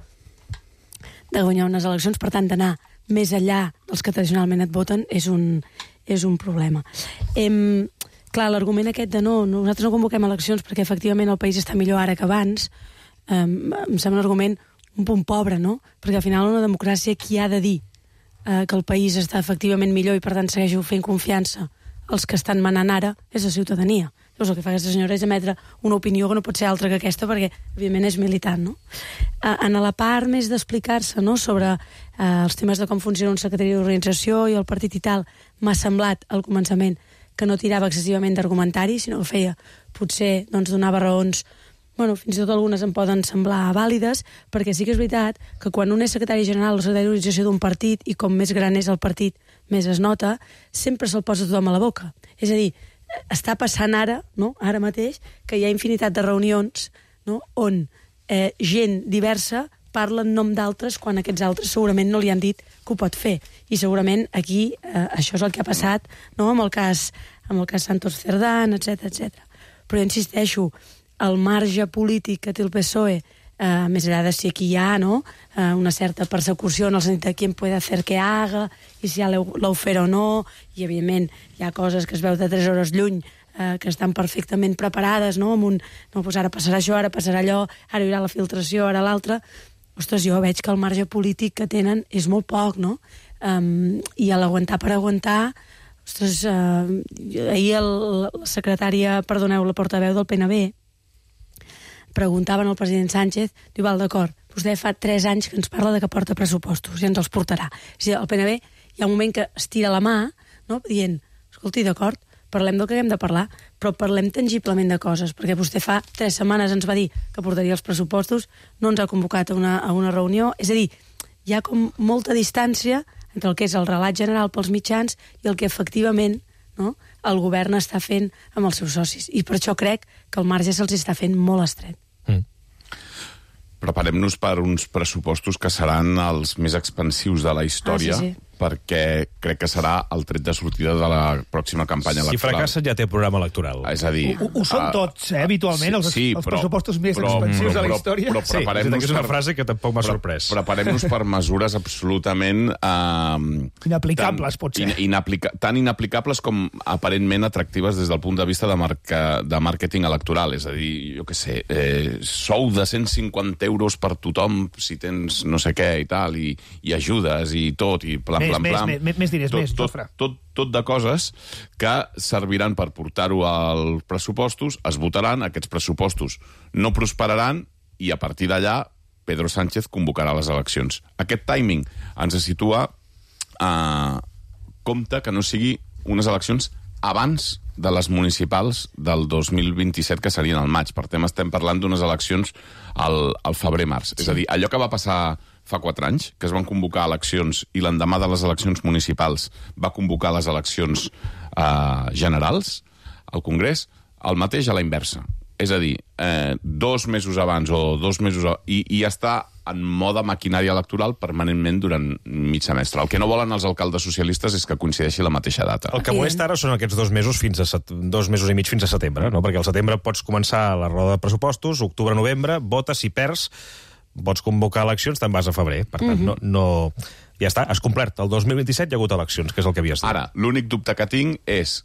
de guanyar unes eleccions, per tant, d'anar més enllà dels que tradicionalment et voten, és un, és un problema. Em, clar, l'argument aquest de no, nosaltres no convoquem eleccions perquè efectivament el país està millor ara que abans, eh, em sembla un argument un punt pobre, no? Perquè al final una democràcia qui ha de dir eh, que el país està efectivament millor i per tant segueixo fent confiança els que estan manant ara és la ciutadania. Llavors el que fa aquesta senyora és emetre una opinió que no pot ser altra que aquesta perquè òbviament és militant, no? Eh, en la part més d'explicar-se, no?, sobre eh, els temes de com funciona un secretari d'organització i el partit i tal, m'ha semblat al començament que no tirava excessivament d'argumentari, sinó que feia, potser doncs, donava raons. Bueno, fins i tot algunes em poden semblar vàlides, perquè sí que és veritat que quan un és secretari general o secretari d'organització d'un partit, i com més gran és el partit, més es nota, sempre se'l posa tothom a la boca. És a dir, està passant ara, no?, ara mateix, que hi ha infinitat de reunions, no?, on eh, gent diversa parla en nom d'altres quan aquests altres segurament no li han dit que ho pot fer. I segurament aquí eh, això és el que ha passat, no?, amb el cas, amb el cas Santos Cerdán, etcètera, etcètera. Però jo insisteixo, el marge polític que té el P S O E, eh, més enllà de si aquí hi ha, no?, eh, una certa persecució en el sentit de qui puede hacer que haga, i si ha l'aufer o no, i evidentment hi ha coses que es veu de tres hores lluny, eh, que estan perfectament preparades, no?, amb un, no, doncs ara passarà això, ara passarà allò, ara hi haurà la filtració, ara l'altra. Ostres, jo veig que el marge polític que tenen és molt poc, no? Um, I a l'aguantar per aguantar, ostres, eh, ahir el, la secretària, perdoneu, la portaveu del P N B, preguntaven al president Sánchez, diu, val, d'acord, vostè fa tres anys que ens parla de que porta pressupostos i ens els portarà. És a dir, el P N B hi ha un moment que estira la mà, no?, dient, escolti, d'acord, parlem del que hem de parlar, però parlem tangiblement de coses, perquè vostè fa tres setmanes ens va dir que portaria els pressupostos, no ens ha convocat a una, a una reunió, és a dir, hi ha com molta distància entre el que és el relat general pels mitjans i el que efectivament, no?, el govern està fent amb els seus socis. I per això crec que el marge se'ls està fent molt estret. Mm. preparem-nos per uns pressupostos que seran els més expansius de la història, Ah, sí, sí. perquè crec que serà el tret de sortida de la pròxima campanya Si electoral. fracassen ja té programa electoral. És a dir... Ho, ho són ah, tots, eh, habitualment, els, sí, els però- pressupostos més però- expansius però- de la però- història. però Sí, preparem-nos és una per- frase que tampoc m'ha Pre- sorprès. Preparem-nos per mesures absolutament... Eh, Inaplicables, tan, potser. in, inaplica, tan inaplicables com aparentment atractives des del punt de vista de, marca, de màrqueting electoral. És a dir, jo què sé, eh, sou de cent cinquanta euros per tothom si tens no sé què i tal, i, i ajudes i tot, i plan, Més, plan, més, plan. més, més diners, tot, més, tot, Jofre. tot, tot de coses que serviran per portar-ho als pressupostos, es votaran, aquests pressupostos no prosperaran, i a partir d'allà Pedro Sánchez convocarà les eleccions. Aquest timing ens situa a compte que no sigui unes eleccions abans de les municipals del dos mil vint-i-set, que serien al maig. Per tant, estem parlant d'unes eleccions al, al febrer-març. Sí. És a dir, allò que va passar fa quatre anys, que es van convocar eleccions i l'endemà de les eleccions municipals va convocar les eleccions eh, generals al Congrés, el mateix a la inversa. És a dir, eh, dos mesos abans o dos mesos... A... I, i està en moda maquinària electoral permanentment durant mig semestre. El que no volen els alcaldes socialistes és que coincideixi la mateixa data. El que molesta ara són aquests dos mesos fins a set... dos mesos i mig fins a setembre, no? Perquè al setembre pots començar la roda de pressupostos, octubre-novembre, votes, si perds, pots convocar eleccions, te'n vas a febrer. Per tant, Mhm. no, no... Ja està, has complert. El dos mil vint-i-set hi ha hagut eleccions, que és el que havies dit. Ara, l'únic dubte que tinc és...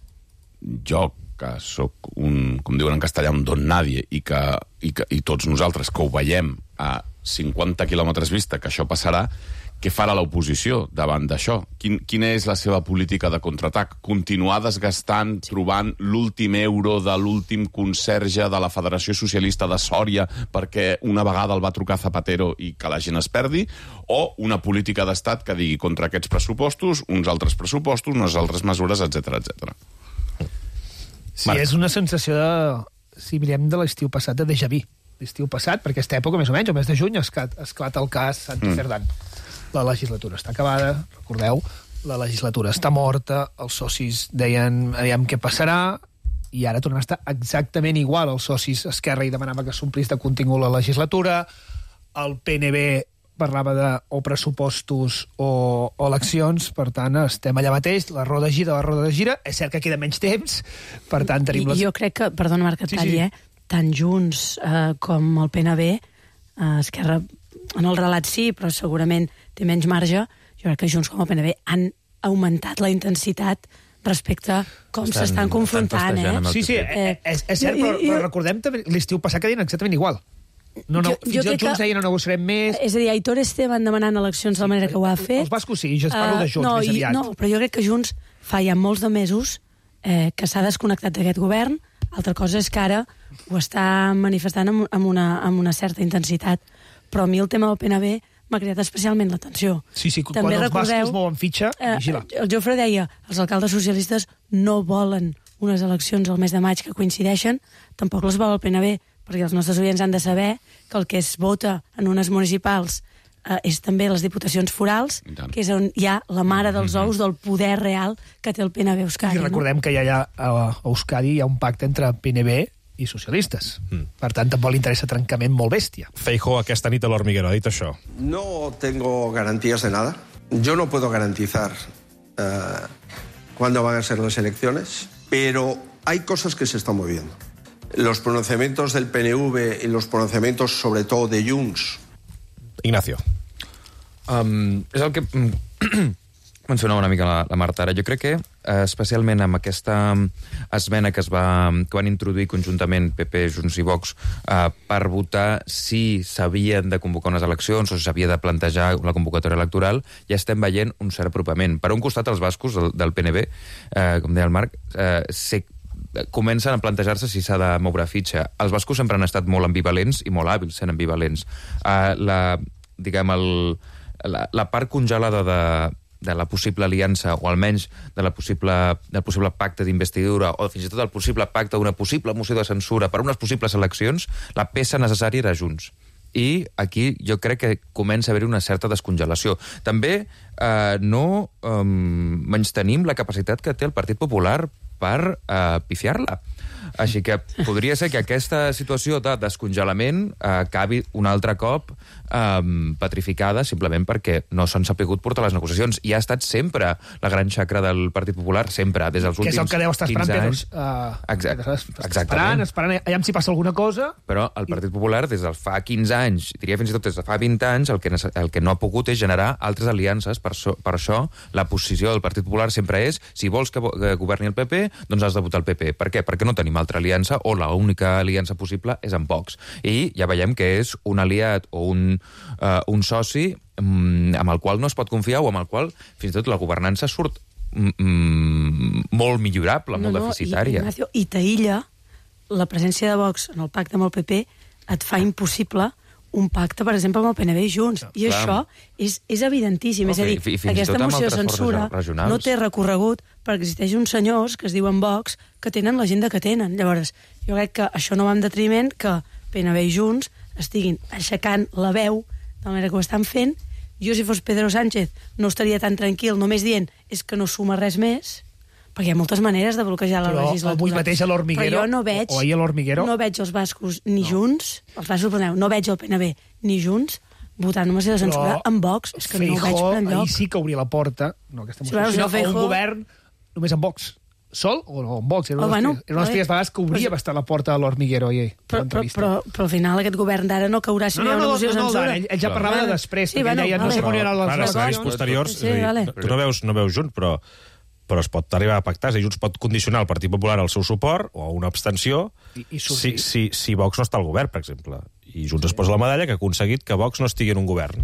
Jo, que sóc un, com diuen en castellà, un don nadie, i, que, i, que, i tots nosaltres que ho veiem a cinquanta quilòmetres vista, que això passarà, què farà l'oposició davant d'això? Quin, quina és la seva política de contraatac? Continuar desgastant, trobant l'últim euro de l'últim conserge de la Federació Socialista de Sòria perquè una vegada el va trucar Zapatero i que la gent es perdi? O una política d'estat que digui contra aquests pressupostos, uns altres pressupostos, unes altres mesures, etcètera, etcètera. Sí, Marc. És una sensació de... Si mirem de l'estiu passat, de déjà vu. L'estiu passat, perquè aquesta època, més o menys, el mes de juny, esclata, esclata el cas Santi mm. Cerdán. La legislatura està acabada, recordeu, la legislatura està morta, els socis deien, aviam què passarà, i ara tornem a estar exactament igual. Els socis Esquerra hi demanava que s'omplís de contingut la legislatura, el P N B parlava de o pressupostos o, o eleccions, per tant, estem allà mateix, la roda gira, la roda gira, és cert que queda menys temps, per tant, tenim... I, Les... Jo crec que, perdona Marc, et Sí, talli, sí. eh? Tant Junts eh, com el P N B, eh, Esquerra, en el relat sí, però segurament té menys marge, jo crec que Junts com el P N B han augmentat la intensitat respecte a com Estan- s'estan confrontant, estan eh? Sí, sí, eh, és, és cert, però, però recordem també l'estiu passat que deien exactament igual. No, no, Jo- fins jo i tot crec Junts que- deien no negociarem més... És a dir, Aitor Esteban demanant eleccions de la manera que ho ha fet... Els bascos sí, jo es parlo de Junts no, més i- aviat. No, però jo crec que Junts fa ja molts de mesos eh, que s'ha desconnectat d'aquest govern. Altra cosa és que ara ho està manifestant amb, amb, una, amb una certa intensitat. Però a mi el tema del P N B m'ha creat especialment l'atenció. Sí, sí, quan També els recordeu, bascos mouen fitxa, eh, vigila. el Jofre deia, els alcaldes socialistes no volen unes eleccions al mes de maig que coincideixen, tampoc les vol el P N B, perquè els nostres oients han de saber que el que es vota en unes municipals eh, és també les diputacions forals, que és on hi ha la mare dels ous del poder real que té el P N B Euskadi. I recordem que ja hi ha, a Euskadi hi ha un pacte entre P N B i socialistes. Mm. Per tant, tampoc li interessa trencament molt bèstia. Feijóo aquesta nit a l'Hormiguero ha dit això. No tengo garantías de nada. Yo no puedo garantizar uh, cuándo van a ser las elecciones, pero hay cosas que se están moviendo. Los pronunciamientos del P N V y los pronunciamientos, sobre todo, de Junts. Ignacio. Um, és el que mencionava una mica la, la Marta ara. Jo crec que, eh, especialment amb aquesta esmena que es va, que van introduir conjuntament P P, Junts i Vox eh, per votar si s'havien de convocar unes eleccions o si s'havia de plantejar la convocatòria electoral, ja estem veient un cert apropament. Per un costat, els bascos del, del P N B, eh, com deia el Marc, eh, se comencen a plantejar-se si s'ha de moure fitxa. Els bascos sempre han estat molt ambivalents i molt hàbils sent ambivalents. Uh, la, diguem, el, la, la part congelada de, de la possible aliança, o almenys de la possible, del possible pacte d'investidura, o fins i tot el possible pacte d'una possible moció de censura per a unes possibles eleccions, la peça necessària era Junts. I aquí jo crec que comença a haver una certa descongelació. També eh, no eh, menys tenim la capacitat que té el Partit Popular per uh, pifiar-la. Així que podria ser que aquesta situació de descongelament eh, acabi un altre cop eh, petrificada simplement perquè no s'han sapigut portar les negociacions. I ha estat sempre la gran xacra del Partit Popular, sempre, des dels últims quinze anys. Que és el que deu estar esperant, anys. Pedro. Uh, Exacte. Exactament. Esperant, esperant, aviam si passa alguna cosa. Però el Partit Popular, des de fa quinze anys, diria fins i tot des de fa vint anys, el que, el que no ha pogut és generar altres aliances. Per, so, per això, la posició del Partit Popular sempre és, si vols que, que governi el P P, doncs has de votar el P P. Per què? Perquè no tenim altra aliança, o l'única aliança possible és amb Vox. I ja veiem que és un aliat o un, uh, un soci um, amb el qual no es pot confiar o amb el qual fins i tot la governança surt um, molt millorable, no, molt no, deficitària. I, Ignacio, i t'aïlla la presència de Vox en el pacte amb el P P et fa impossible un pacte, per exemple, amb el P N V i Junts. I clar. Això és, és evidentíssim. No, és a dir, i, i aquesta moció de censura no té recorregut perquè existeix uns senyors que es diuen Vox que tenen l'agenda que tenen. Llavors, jo crec que això no va en detriment que P N V i Junts estiguin aixecant la veu de la manera que ho estan fent. Jo, si fos Pedro Sánchez, no estaria tan tranquil només dient és que no suma res més, perquè hi ha moltes maneres de bloquejar la però legislatura. avui mateix a l'Hormiguero, però jo no veig, o ahir a l'Hormiguero... no veig els bascos ni no. Junts, els bascos, perdoneu, no veig el P N V ni Junts votant una moció de censura amb Vox, és que Feijóo, no ho veig per enlloc. ahir sí que obria la porta, no aquesta moció, Sí, sinó no, Feijóo... un govern només amb Vox. Sol o no, amb Vox? Era Oh, una, bueno, era una de les primeres vegades que obria però... bastant la porta a l'Hormiguero ahir. Però, però, però, però al final aquest govern d'ara no caurà si No, no, no, hi ha una no, moció de no, no, censura. ell, ell ja parlava de després, Sí, perquè bueno, ja no vale. sé quan hi haurà les Clar, escenaris eleccions. posteriors, Sí, és a dir, vale. tu no veus, no veus Junts, però però es pot arribar a pactar, és a dir, Junts pot condicionar el Partit Popular al seu suport o a una abstenció I, i si, si, si Vox no està al govern, per exemple. I Junts es posa la medalla que ha aconseguit que Vox no estigui en un govern.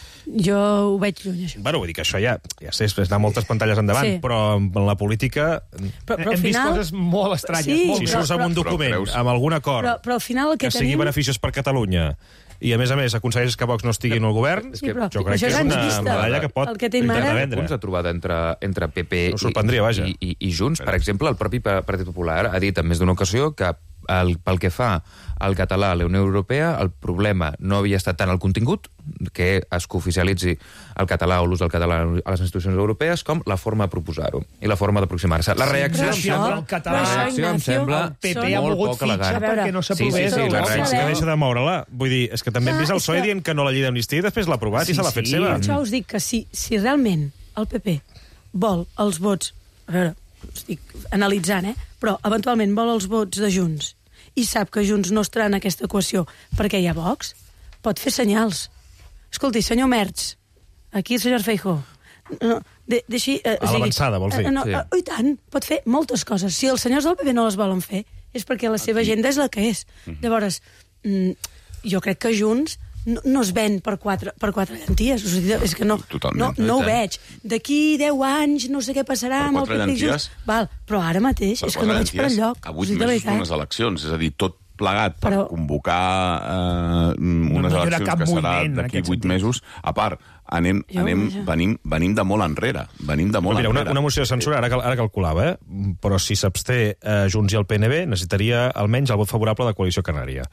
Jo ho veig lluny, això. Bueno, vull dir que això ja, ja sé, és anar moltes pantalles endavant, Sí. però en la política Però, però al Hem vist final... coses molt estranyes. Sí, molt si però- surts amb un però- document, creus- amb algun acord, Però, però al final el que, que sigui tenim... beneficiós per Catalunya, i a més a més aconsegueixes que Vox no estigui en el govern, Sí, però jo crec això que és és una anys vista. medalla que pot El que tenim intentar ara- vendre. Punts de trobada entre, entre P P No sorprendria, vaja. i, i, i Junts. Per exemple, el propi Partit Popular ha dit en més d'una ocasió que el, pel que fa al català a la Unió Europea, el problema no havia estat tant el contingut, que es cooficialitzi el català o l'ús del català a les institucions europees, com la forma de proposar-ho i la forma d'aproximar-se. La reacció, Però em això- sembla, el català, la però això, reacció em Ignacio, sembla el P P ha molt volgut poc fitxar elegant. perquè no Sí, sí, s'aprovés. sí, La la Ho reacció que sabeu. deixa de moure-la. Vull dir, és que també hem Clar, vist el és P S O E que- dient que no la llei d'amnistia i després l'ha aprovat Sí, i se l'ha fet sí. seva. Per això us dic que si, si realment el P P vol els vots... A veure, estic analitzant, eh? Però eventualment vol els vots de Junts i sap que Junts no estarà en aquesta equació perquè hi ha Vox, pot fer senyals. Escolti, senyor Merz, aquí el senyor Feijóo, no, de, deixi, eh, A l'avançada, vols dir? Eh, no, Sí. eh, I tant, pot fer moltes coses. Si els senyors del P P no les volen fer, és perquè la seva agenda és la que és. Llavors, mm, jo crec que Junts no, no es ven per quatre, per quatre llenties. O sigui, és que no, Totalment. no, no ho I tant. veig. D'aquí deu anys no sé què passarà Per amb el quatre P P i Junts. llenties? Val, però ara mateix Per és que no veig per enlloc. A O vuit sigui, de mesos veritat. d'unes eleccions, és a dir, tot plegat per Però- convocar eh, unes no hi haurà eleccions cap que serà moviment en d'aquí aquest vuit sentit. mesos. A part, anem, Jo, anem, vaja. venim, venim de molt enrere. Venim de molt Mira, una, enrere. una moció de censura, ara, cal- ara calculava, eh? Però si s'absté eh, Junts i el P N V, necessitaria almenys el vot favorable de Coalició Canària.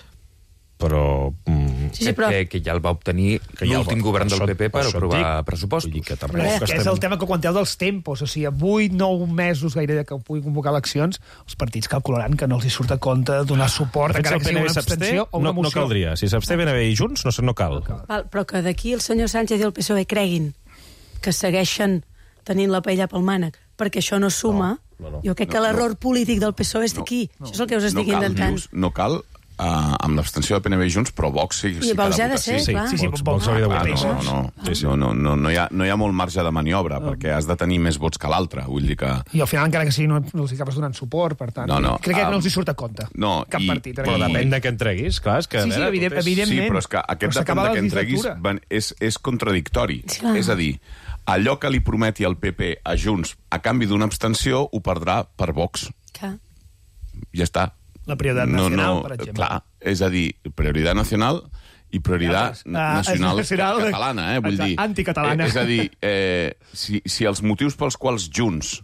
Però... Mm, Sí, sí, però... que, que ja el va obtenir Que ja el l'últim va- govern del això- P P per això et aprovar dic. pressupostos. Vull dir que tampoc Però és, que que és estem- el tema que conteu dels tempos, o sigui, a vuit, nou mesos gairebé que pugui convocar eleccions, els partits calcularan que no els hi surt a compte donar suport, De fet, si encara el que sigui P N V una s'absté, abstenció o una no, no moció. caldria. Si s'absté P N V i Junts, no, no cal. Val, però que d'aquí el senyor Sánchez i el P S O E creguin que segueixen tenint la paella pel mànec perquè això no suma, No, no, no. jo crec que No, l'error no. polític del P S O E és d'aquí. Això és el que us estic no cal, intentant. dius, no cal uh, amb l'abstenció de P N V i Junts, però Vox sí, sí I que Vox ha ha de votar ser, sí. clar. Sí, sí, Vox, Vox Vox hauria de Ah, votar. no, no, no. Sí, no, no, no, no, hi ha, no hi ha molt marge de maniobra, perquè has de tenir més vots que l'altre. Vull dir que... I al final, encara que sigui, no, no els acabes donant suport, per tant, No, no, crec que um, no els hi surt a compte. no, Cap i- partit. Però I- depèn de què en treguis, clar. És que, Sí, sí, a veure, evident, tot és- evidentment. Sí, però és que aquest Però depèn s'acaba de la què en treguis legislatura. van- és, és contradictori. Sí, clar. És a dir, allò que li prometi el P P a Junts a canvi d'una abstenció ho perdrà per Vox. Que... Ja està. La prioritat nacional, per exemple. Clar, és a dir, prioritat nacional i prioritat I altres. Ah, nacional, nacional, catalana, eh, vull exacte, dir. anticatalana. Eh, és a dir, eh, si, si els motius pels quals Junts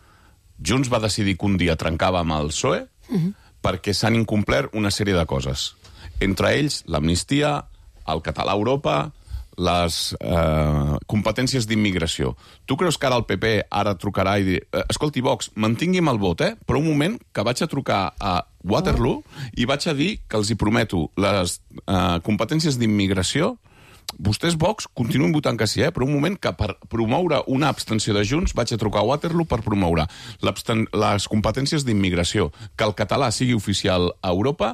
Junts va decidir que un dia trencava amb el P S O E Mhm. perquè s'han incomplert una sèrie de coses. Entre ells, l'amnistia, el català a Europa, les eh, competències d'immigració. Tu creus que ara el P P ara trucarà i dir escolti, Vox, mantingui'm el vot, eh? però un moment que vaig a trucar a Waterloo i vaig a dir que els hi prometo les eh, competències d'immigració. Vostès, Vox, continuïn votant que sí, eh? però un moment que per promoure una abstenció de Junts vaig a trucar a Waterloo per promoure les competències d'immigració, que el català sigui oficial a Europa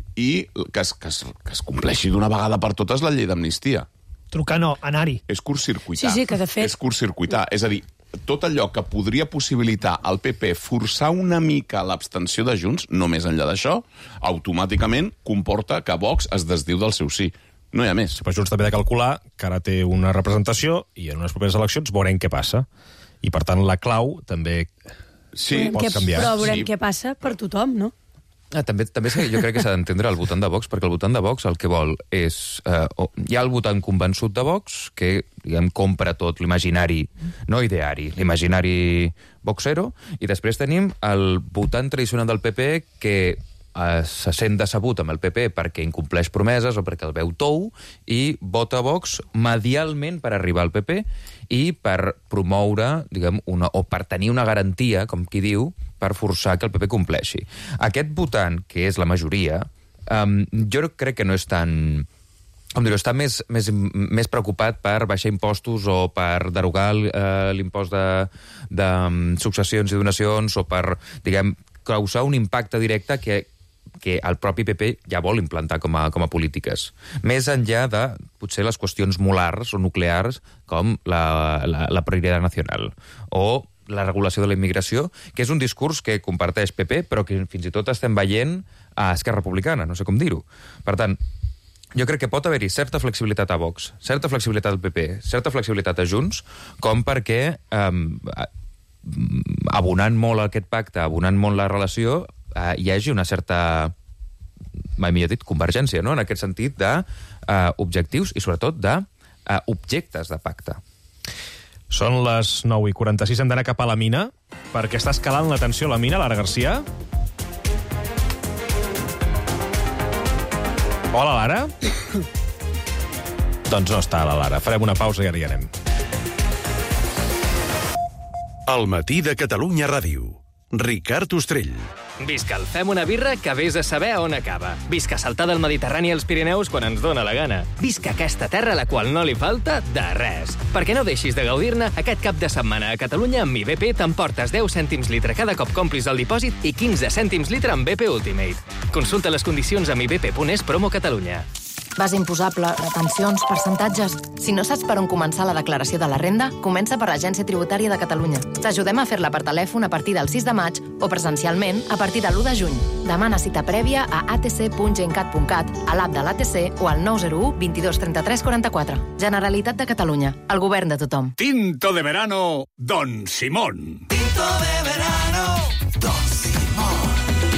i que es, que es, que es compleixi d'una vegada per totes la llei d'amnistia. Trucar no, anar-hi. És curtcircuitar. Sí, sí, que de fet... És curtcircuitar. És a dir, tot allò que podria possibilitar al P P forçar una mica l'abstenció de Junts, no més enllà d'això, automàticament comporta que Vox es desdiu del seu sí. No hi ha més. Però Junts també ha de calcular que ara té una representació i en unes properes eleccions veurem què passa. I, per tant, la clau també sí, pot que, canviar. Però veurem sí. què passa per tothom, no? Ah, també, també jo crec que s'ha d'entendre el votant de Vox, perquè el votant de Vox el que vol és... Eh, hi ha el votant convençut de Vox, que diguem, compra tot l'imaginari, no ideari, l'imaginari voxero, i després tenim el votant tradicional del P P que eh, se sent decebut amb el P P perquè incompleix promeses o perquè el veu tou i vota Vox medialment per arribar al P P i per promoure, diguem, una, o per tenir una garantia, com qui diu, per forçar que el P P compleixi. Aquest votant, que és la majoria, um, jo crec que no és tan... Com dir-ho, està més, més, més preocupat per baixar impostos o per derogar uh, l'impost de, de um, successions i donacions o per, diguem, causar un impacte directe que que el propi P P ja vol implantar com a, com a polítiques. Més enllà de, potser, les qüestions molars o nuclears com la, la, la prioritat nacional o la regulació de la immigració, que és un discurs que comparteix P P, però que fins i tot estem veient a Esquerra Republicana, no sé com dir-ho. Per tant, jo crec que pot haver-hi certa flexibilitat a Vox, certa flexibilitat al P P, certa flexibilitat a Junts, com perquè, eh, abonant molt aquest pacte, abonant molt la relació, eh, hi hagi una certa, mai millor dit, convergència, no?, en aquest sentit d'objectius i, sobretot, d'objectes de pacte. Són les nou i quaranta-sis, hem d'anar cap a la mina, perquè està escalant la tensió a la mina, Lara Garcia. Hola, Lara. Doncs no està la Lara. Farem una pausa i ara hi anem. Al matí de Catalunya Ràdio. Ricard Ostrell. Visca el Fem una birra que vés a saber on acaba. Visca saltar del Mediterrani als Pirineus quan ens dóna la gana. Visca aquesta terra a la qual no li falta de res. Perquè no deixis de gaudir-ne, aquest cap de setmana a Catalunya amb I B P t'emportes deu cèntims litre cada cop complis el dipòsit i quinze cèntims litre amb B P Ultimate. Consulta les condicions a mi b p punt es promo Catalunya. Base imposable, retencions, percentatges... Si no saps per on començar la declaració de la renda, comença per l'Agència Tributària de Catalunya. T'ajudem a fer-la per telèfon a partir del sis de maig o presencialment a partir de l'u de juny. Demana cita prèvia a a t c punt gencat punt cat, a l'app de l'A T C o al nou zero u vint dos trenta tres quaranta quatre. Generalitat de Catalunya. El govern de tothom. Tinto de verano, Don Simón. Tinto de verano, Don Simón.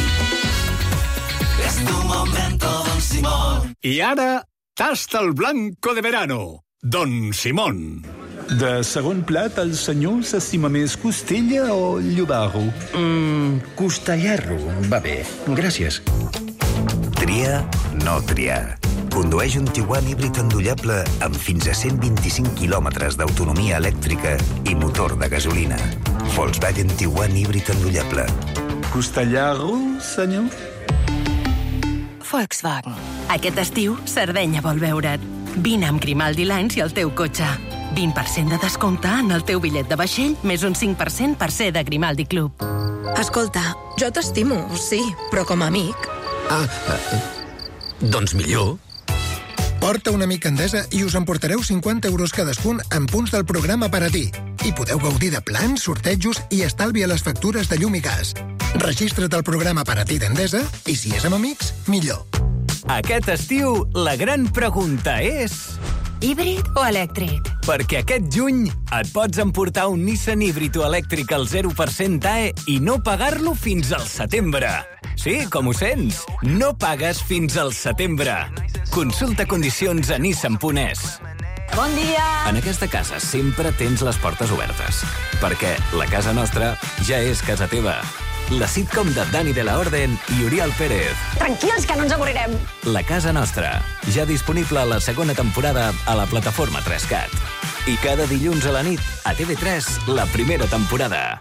Es tu momento, Don Simón. I ara, tasta el blanco de verano, Don Simón. De segon plat, el senyor s'estima més costella o llobarro? Mmm, costellarro, va bé. Gràcies. Triar, no triar. Condueix un Tiguan híbrid endollable amb fins a cent vint-i-cinc quilòmetres d'autonomia elèctrica i motor de gasolina. Volkswagen Tiguan híbrid endollable. Costellarro, senyor? Volkswagen. Aquest estiu, Sardenya vol veure't. Vine amb Grimaldi Lines i el teu cotxe. vint per cent de descompte en el teu bitllet de vaixell, més un cinc per cent per ser de Grimaldi Club. Escolta, jo t'estimo, sí, però com a amic. Ah, eh, doncs millor. Porta un amic a Endesa i us emportareu cinquanta euros cadascun en punts del programa per a ti. I podeu gaudir de plans, sortejos i estalvi a les factures de llum i gas. Registra't al programa per a ti d'Endesa i si és amb amics, millor. Aquest estiu, la gran pregunta és... Híbrid o elèctric? Perquè aquest juny et pots emportar un Nissan híbrid o elèctric al zero per cent A E i no pagar-lo fins al setembre. Sí, com ho sents? No pagues fins al setembre. Consulta condicions a nissan punt es. Bon dia! En aquesta casa sempre tens les portes obertes, perquè la casa nostra ja és casa teva. la sitcom de Dani de la Orden i Oriol Pérez. Tranquils, que no ens avorrirem. La casa nostra, ja disponible a la segona temporada a la plataforma tres cat. I cada dilluns a la nit, a T V tres, la primera temporada.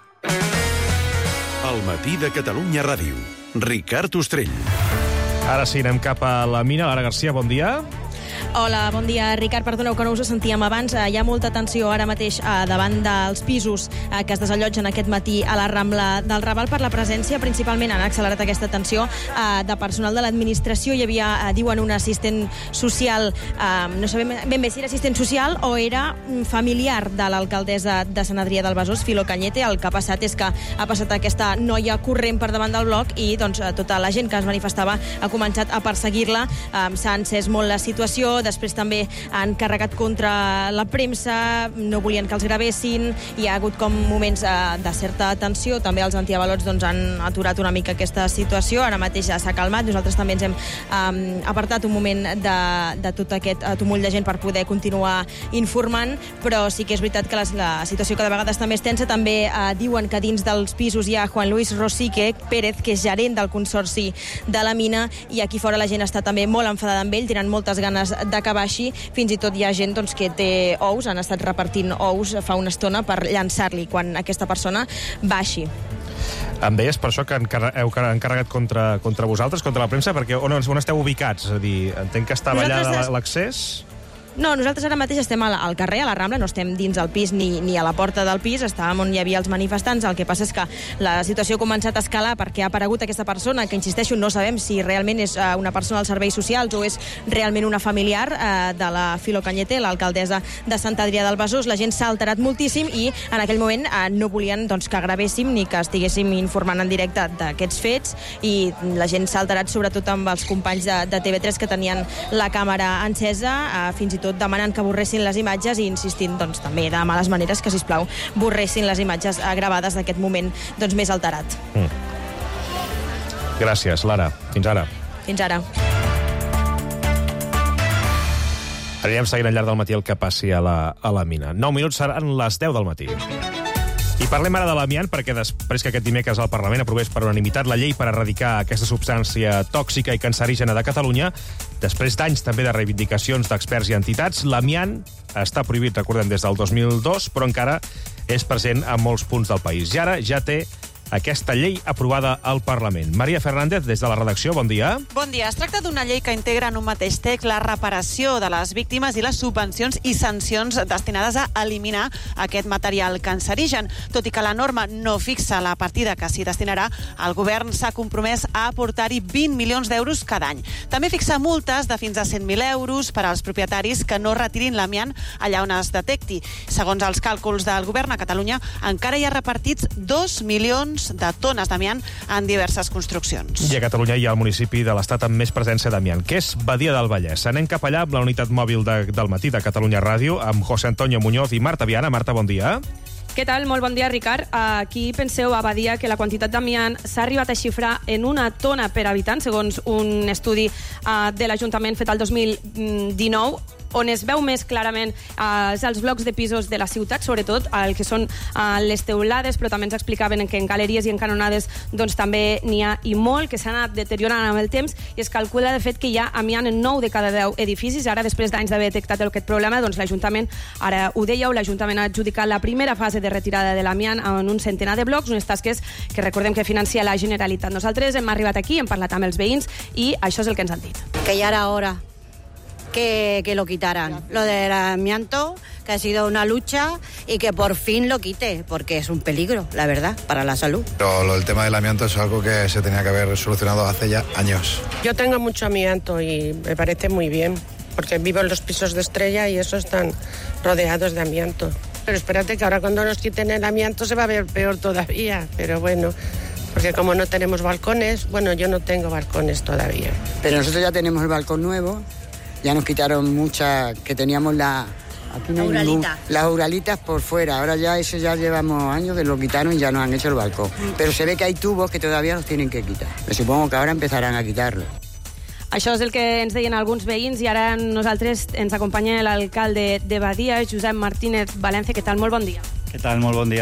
El matí de Catalunya Ràdio. Ricard Ostrell. Ara sí, anem cap a la mina. Lara Garcia, bon dia. Hola, bon dia, Ricard. Perdoneu que no us ho sentíem abans. Hi ha molta tensió ara mateix davant dels pisos que es desallotgen aquest matí a la Rambla del Raval per la presència, principalment han accelerat aquesta tensió, de personal de l'administració. Hi havia, diuen, un assistent social, no sabem ben bé si era assistent social o era familiar de l'alcaldessa de Sant Adrià del Besòs, Filo Cañete. El que ha passat és que ha passat aquesta noia corrent per davant del bloc i doncs, tota la gent que es manifestava ha començat a perseguir-la. S'ha encès molt la situació. Després també han carregat contra la premsa, no volien que els gravessin, hi ha hagut com moments de certa tensió. També els antiavalots doncs, han aturat una mica aquesta situació. Ara mateix ja s'ha calmat. Nosaltres també ens hem um, apartat un moment de, de tot aquest tumult de gent per poder continuar informant, però sí que és veritat que la, la situació cada vegada està més tensa. També uh, diuen que dins dels pisos hi ha Juan Luis Rosique Pérez, que és gerent del consorci de la mina, i aquí fora la gent està també molt enfadada amb ell, tenen moltes ganes d'acabar així. Fins i tot hi ha gent doncs, que té ous, han estat repartint ous fa una estona per llançar-li quan aquesta persona baixi. Em deies per això que heu encarregat contra, contra vosaltres, contra la premsa, perquè on, on esteu ubicats? És a dir, entenc que estava allà l'accés? No, nosaltres ara mateix estem al carrer, a la Rambla, no estem dins el pis ni, ni a la porta del pis, estàvem on hi havia els manifestants. El que passa és que la situació ha començat a escalar perquè ha aparegut aquesta persona, que, insisteixo, no sabem si realment és una persona dels serveis socials o és realment una familiar eh, de la Filo Cañete, l'alcaldessa de Sant Adrià del Besòs. La gent s'ha alterat moltíssim i en aquell moment eh, no volien doncs, que gravéssim ni que estiguéssim informant en directe d'aquests fets, i la gent s'ha alterat sobretot amb els companys de, de T V tres que tenien la càmera encesa, eh, fins i tot demanant que borressin les imatges i insistint doncs, també de males maneres que, sisplau, borressin les imatges gravades d'aquest moment doncs, més alterat. Mm. Gràcies, Lara. Fins ara. Fins ara. Anirem seguint al llarg del matí el que passi a la, a la mina. nou minuts seran les deu del matí. I parlem ara de l'amiant, perquè després que aquest dimecres el Parlament aprovés per unanimitat la llei per erradicar aquesta substància tòxica i cancerígena de Catalunya, després d'anys també de reivindicacions d'experts i entitats, l'amiant està prohibit, recordem, des del dos mil dos, però encara és present a molts punts del país. I ara ja té aquesta llei aprovada al Parlament. Maria Fernández, des de la redacció, bon dia. Bon dia. Es tracta d'una llei que integra en un mateix text la reparació de les víctimes i les subvencions i sancions destinades a eliminar aquest material cancerigen. Tot i que la norma no fixa la partida que s'hi destinarà, el govern s'ha compromès a aportar-hi vint milions d'euros cada any. També fixa multes de fins a cent mil euros per als propietaris que no retirin l'amiant allà on es detecti. Segons els càlculs del govern, a Catalunya encara hi ha repartits dos milions de tones d'amiant en diverses construccions. I a Catalunya hi ha el municipi de l'estat amb més presència d'amiant, que és Badia del Vallès. Anem cap allà amb la unitat mòbil de, del matí de Catalunya Ràdio, amb José Antonio Muñoz i Marta Viana. Marta, bon dia. Què tal? Molt bon dia, Ricard. Aquí penseu a Badia que la quantitat d'amiant s'ha arribat a xifrar en una tona per habitant, segons un estudi uh, de l'Ajuntament fet el dos mil dinou, on es veu més clarament eh, els blocs de pisos de la ciutat, sobretot el que són eh, les teulades, però també ens explicaven que en galeries i en canonades doncs, també n'hi ha i molt, que s'ha anat deteriorant amb el temps, i es calcula de fet que hi ha amiant en nou de cada deu edificis. Ara, després d'anys d'haver detectat aquest problema, doncs l'Ajuntament, ara ho dèieu, l'Ajuntament ha adjudicat la primera fase de retirada de l'amiant en un centenar de blocs, unes tasques que recordem que financia la Generalitat. Nosaltres hem arribat aquí, hem parlat amb els veïns i això és el que ens han dit. Que ya era hora que, que lo quitaran. Lo del amianto, que ha sido una lucha y que por fin lo quite, porque es un peligro, la verdad, para la salud. Pero lo del tema del amianto es algo que se tenía que haber solucionado hace ya años. Yo tengo mucho amianto y me parece muy bien, porque vivo en los pisos de Estrella y esos están rodeados de amianto. Pero espérate que ahora cuando nos quiten el amianto se va a ver peor todavía, pero bueno, porque como no tenemos balcones, bueno, yo no tengo balcones todavía. Pero nosotros ya tenemos el balcón nuevo, ya nos quitaron muchas, que teníamos la... Aquí no hay ningún, las uralitas por fuera, ahora ya eso ya llevamos años que lo quitaron y ya nos han hecho el balcón. Pero se ve que hay tubos que todavía los tienen que quitar. Me supongo que ahora empezarán a quitarlo. Això és el que ens deien alguns veïns i ara nosaltres ens acompanya l'alcalde de Badia, Josep Martínez Valencia. Què tal? Molt bon dia. Què tal? Molt bon dia.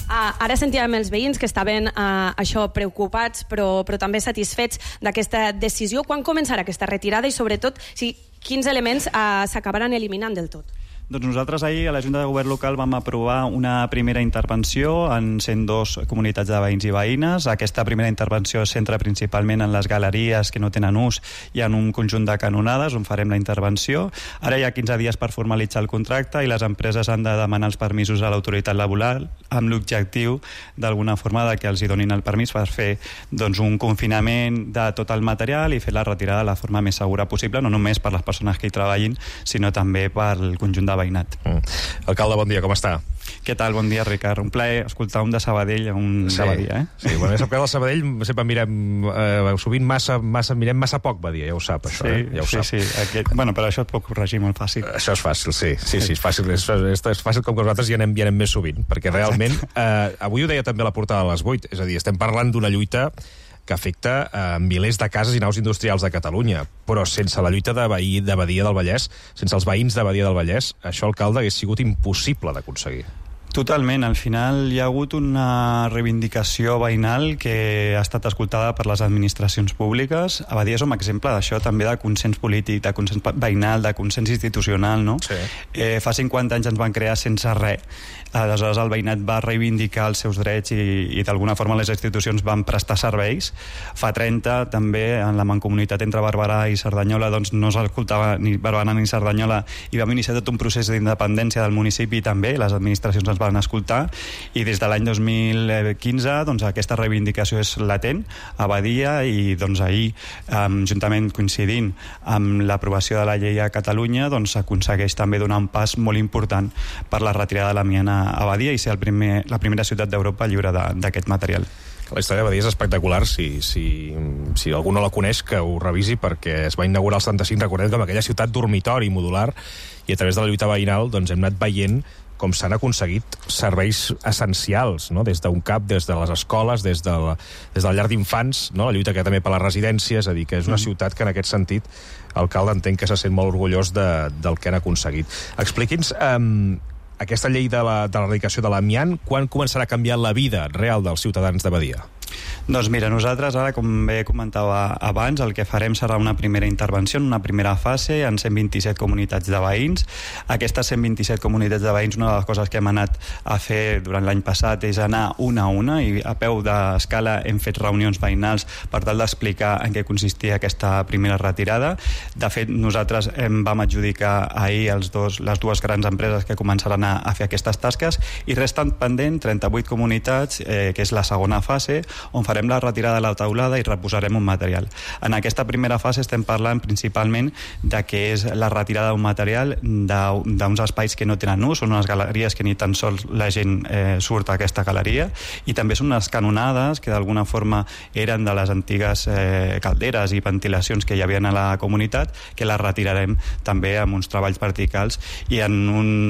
Uh, ara sentíem els veïns que estaven uh, això preocupats però, però també satisfets d'aquesta decisió. Quan començarà aquesta retirada i sobretot si, quins elements uh, s'acabaran eliminant del tot? Doncs nosaltres ahir a la Junta de Govern Local vam aprovar una primera intervenció en cent dos comunitats de veïns i veïnes. Aquesta primera intervenció es centra principalment en les galeries que no tenen ús i en un conjunt de canonades on farem la intervenció. Ara hi ha quinze dies per formalitzar el contracte i les empreses han de demanar els permisos a l'autoritat laboral amb l'objectiu d'alguna forma de que els hi donin el permís per fer doncs, un confinament de tot el material i fer la retirada de la forma més segura possible, no només per les persones que hi treballin, sinó també pel conjunt de veïnat. Mm. Alcalde, bon dia, com està? Què tal? Bon dia, Ricard. Un plaer escoltar un de Sabadell a un sí, de Badia, eh? Sí, bueno, sap que de Sabadell sempre mirem, eh, sovint massa, massa, mirem massa poc Badia, ja ho sap, això, sí, eh? Ja ho sí, sap. sí. Aquest... Bueno, però això et puc corregir molt fàcil. Això és fàcil, sí, sí, sí, és fàcil, és, és, és fàcil com que nosaltres hi anem, hi anem més sovint, perquè realment, eh, avui ho deia també a la portada de les vuit, és a dir, estem parlant d'una lluita que afecta eh, milers de cases i naus industrials de Catalunya, però sense la lluita de, veí, de Badia del Vallès, sense els veïns de Badia del Vallès, això, alcalde, hagués sigut impossible d'aconseguir. Totalment. Al final hi ha hagut una reivindicació veïnal que ha estat escoltada per les administracions públiques. A Badia som exemple d'això, també de consens polític, de consens veïnal, de consens institucional, no? Sí. Eh, fa cinquanta anys ens van crear sense res. Aleshores el veïnat va reivindicar els seus drets i, i d'alguna forma les institucions van prestar serveis. Fa trenta també en la mancomunitat entre Barberà i Cerdanyola doncs no s'escoltava ni Barberà ni Cerdanyola i vam iniciar tot un procés d'independència del municipi també, les administracions ens van escoltar i des de l'any dos mil quinze doncs aquesta reivindicació és latent a Badia i doncs ahir um, juntament coincidint amb l'aprovació de la llei a Catalunya doncs s'aconsegueix també donar un pas molt important per la retirada de l'amiant a Badia i ser el primer, la primera ciutat d'Europa lliure d'aquest material. La història de Badia és espectacular, si, si, si algú no la coneix que ho revisi perquè es va inaugurar el setanta-cinc, recordem com aquella ciutat dormitori modular i a través de la lluita veïnal doncs hem anat veient com s'han aconseguit serveis essencials, no? Des d'un C A P, des de les escoles, des, de la, des del llar d'infants, no? La lluita que també per les residències, és a dir, que és una mm. ciutat que en aquest sentit l'alcalde entenc que se sent molt orgullós de, del que han aconseguit. Expliqui'ns um, aquesta llei de l'erradicació de l'amiant, quan començarà a canviar la vida real dels ciutadans de Badia? Doncs mira, nosaltres ara, com bé comentava abans, el que farem serà una primera intervenció, una primera fase en cent vint-i-set comunitats de veïns. Aquestes cent vint-i-set comunitats de veïns, una de les coses que hem anat a fer durant l'any passat és anar una a una i a peu d'escala hem fet reunions veïnals per tal d'explicar en què consistia aquesta primera retirada. De fet, nosaltres em vam adjudicar ahir els dos, les dues grans empreses que començaran a, a fer aquestes tasques i resten pendent trenta-vuit comunitats, eh, que és la segona fase, on farem la retirada de la taulada i reposarem un material. En aquesta primera fase estem parlant principalment de què és la retirada d'un material d'uns espais que no tenen ús, són unes galeries que ni tan sols la gent eh, surt a aquesta galeria, i també són unes canonades que d'alguna forma eren de les antigues eh, calderes i ventilacions que hi havia a la comunitat, que les retirarem també amb uns treballs verticals i en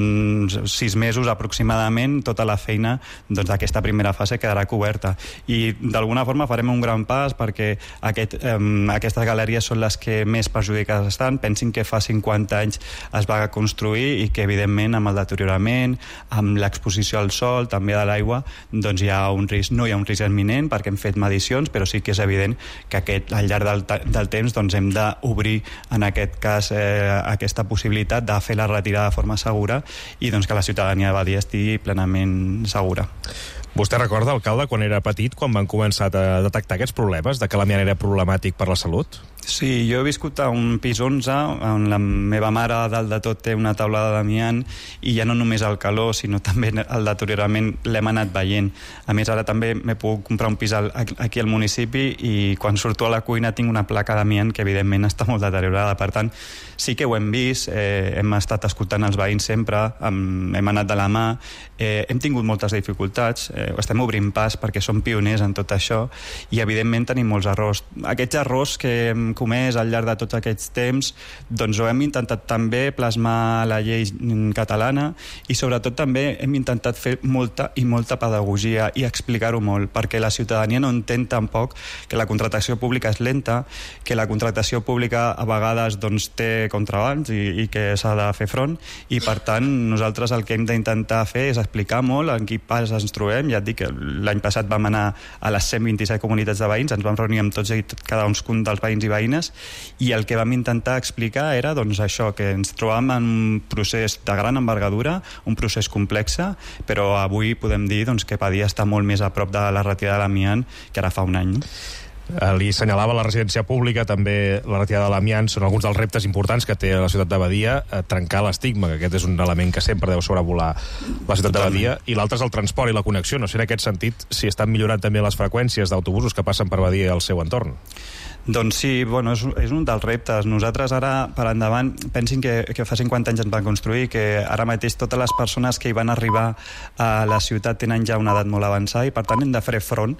uns sis mesos aproximadament tota la feina doncs, d'aquesta primera fase quedarà coberta. I d'alguna forma farem un gran pas perquè aquest, eh, aquestes galeries són les que més perjudicades estan. Pensin que fa cinquanta anys es va construir i que evidentment amb el deteriorament, amb l'exposició al sol, també de l'aigua, doncs hi ha un risc, no hi ha un risc imminent perquè hem fet medicions, però sí que és evident que aquest, al llarg del, del temps doncs hem d'obrir en aquest cas eh, aquesta possibilitat de fer la retirada de forma segura i doncs que la ciutadania de Badia estigui plenament segura. Vostè recorda, alcalde, quan era petit, quan van començar a detectar aquests problemes, de que l'amiant era problemàtic per la salut? Sí, jo he viscut a un pis onze on la meva mare a dalt de tot té una taulada d'amiant i ja no només el calor sinó també el deteriorament l'hem anat veient. A més ara també m'he pogut comprar un pis al, aquí al municipi i quan surto a la cuina tinc una placa d'amiant que evidentment està molt deteriorada. Per tant, sí que ho hem vist, eh, hem estat escoltant els veïns sempre, hem, hem anat de la mà, eh, hem tingut moltes dificultats, eh, estem obrint pas perquè som pioners en tot això i evidentment tenim molts errors. Aquests errors que hem hem comès al llarg de tots aquests temps, doncs ho hem intentat també plasmar la llei catalana i sobretot també hem intentat fer molta i molta pedagogia i explicar-ho molt, perquè la ciutadania no entén tampoc que la contractació pública és lenta, que la contractació pública a vegades doncs, té contrabancs i, i que s'ha de fer front, i per tant nosaltres el que hem d'intentar fer és explicar molt en quin pas ens trobem. Ja et dic que l'any passat vam anar a les cent vint-i-set comunitats de veïns, ens vam reunir amb tots i cada un dels veïns i veïnes, i el que vam intentar explicar era doncs, això, que ens trobàvem en un procés de gran envergadura, un procés complex, però avui podem dir doncs, que Badia està molt més a prop de la retirada de l'amiant que ara fa un any. Li assenyalava la residència pública, també la retirada de l'amiant, són alguns dels reptes importants que té la ciutat de Badia, trencar l'estigma, que aquest és un element que sempre deu sobrevolar la ciutat de Badia, i l'altre és el transport i la connexió. No sé en aquest sentit si estan millorant també les freqüències d'autobusos que passen per Badia i el seu entorn. Doncs sí, bueno, és, és un dels reptes. Nosaltres ara, per endavant, pensin que, que fa cinquanta anys ens van construir, que ara mateix totes les persones que hi van arribar a la ciutat tenen ja una edat molt avançada i per tant hem de fer front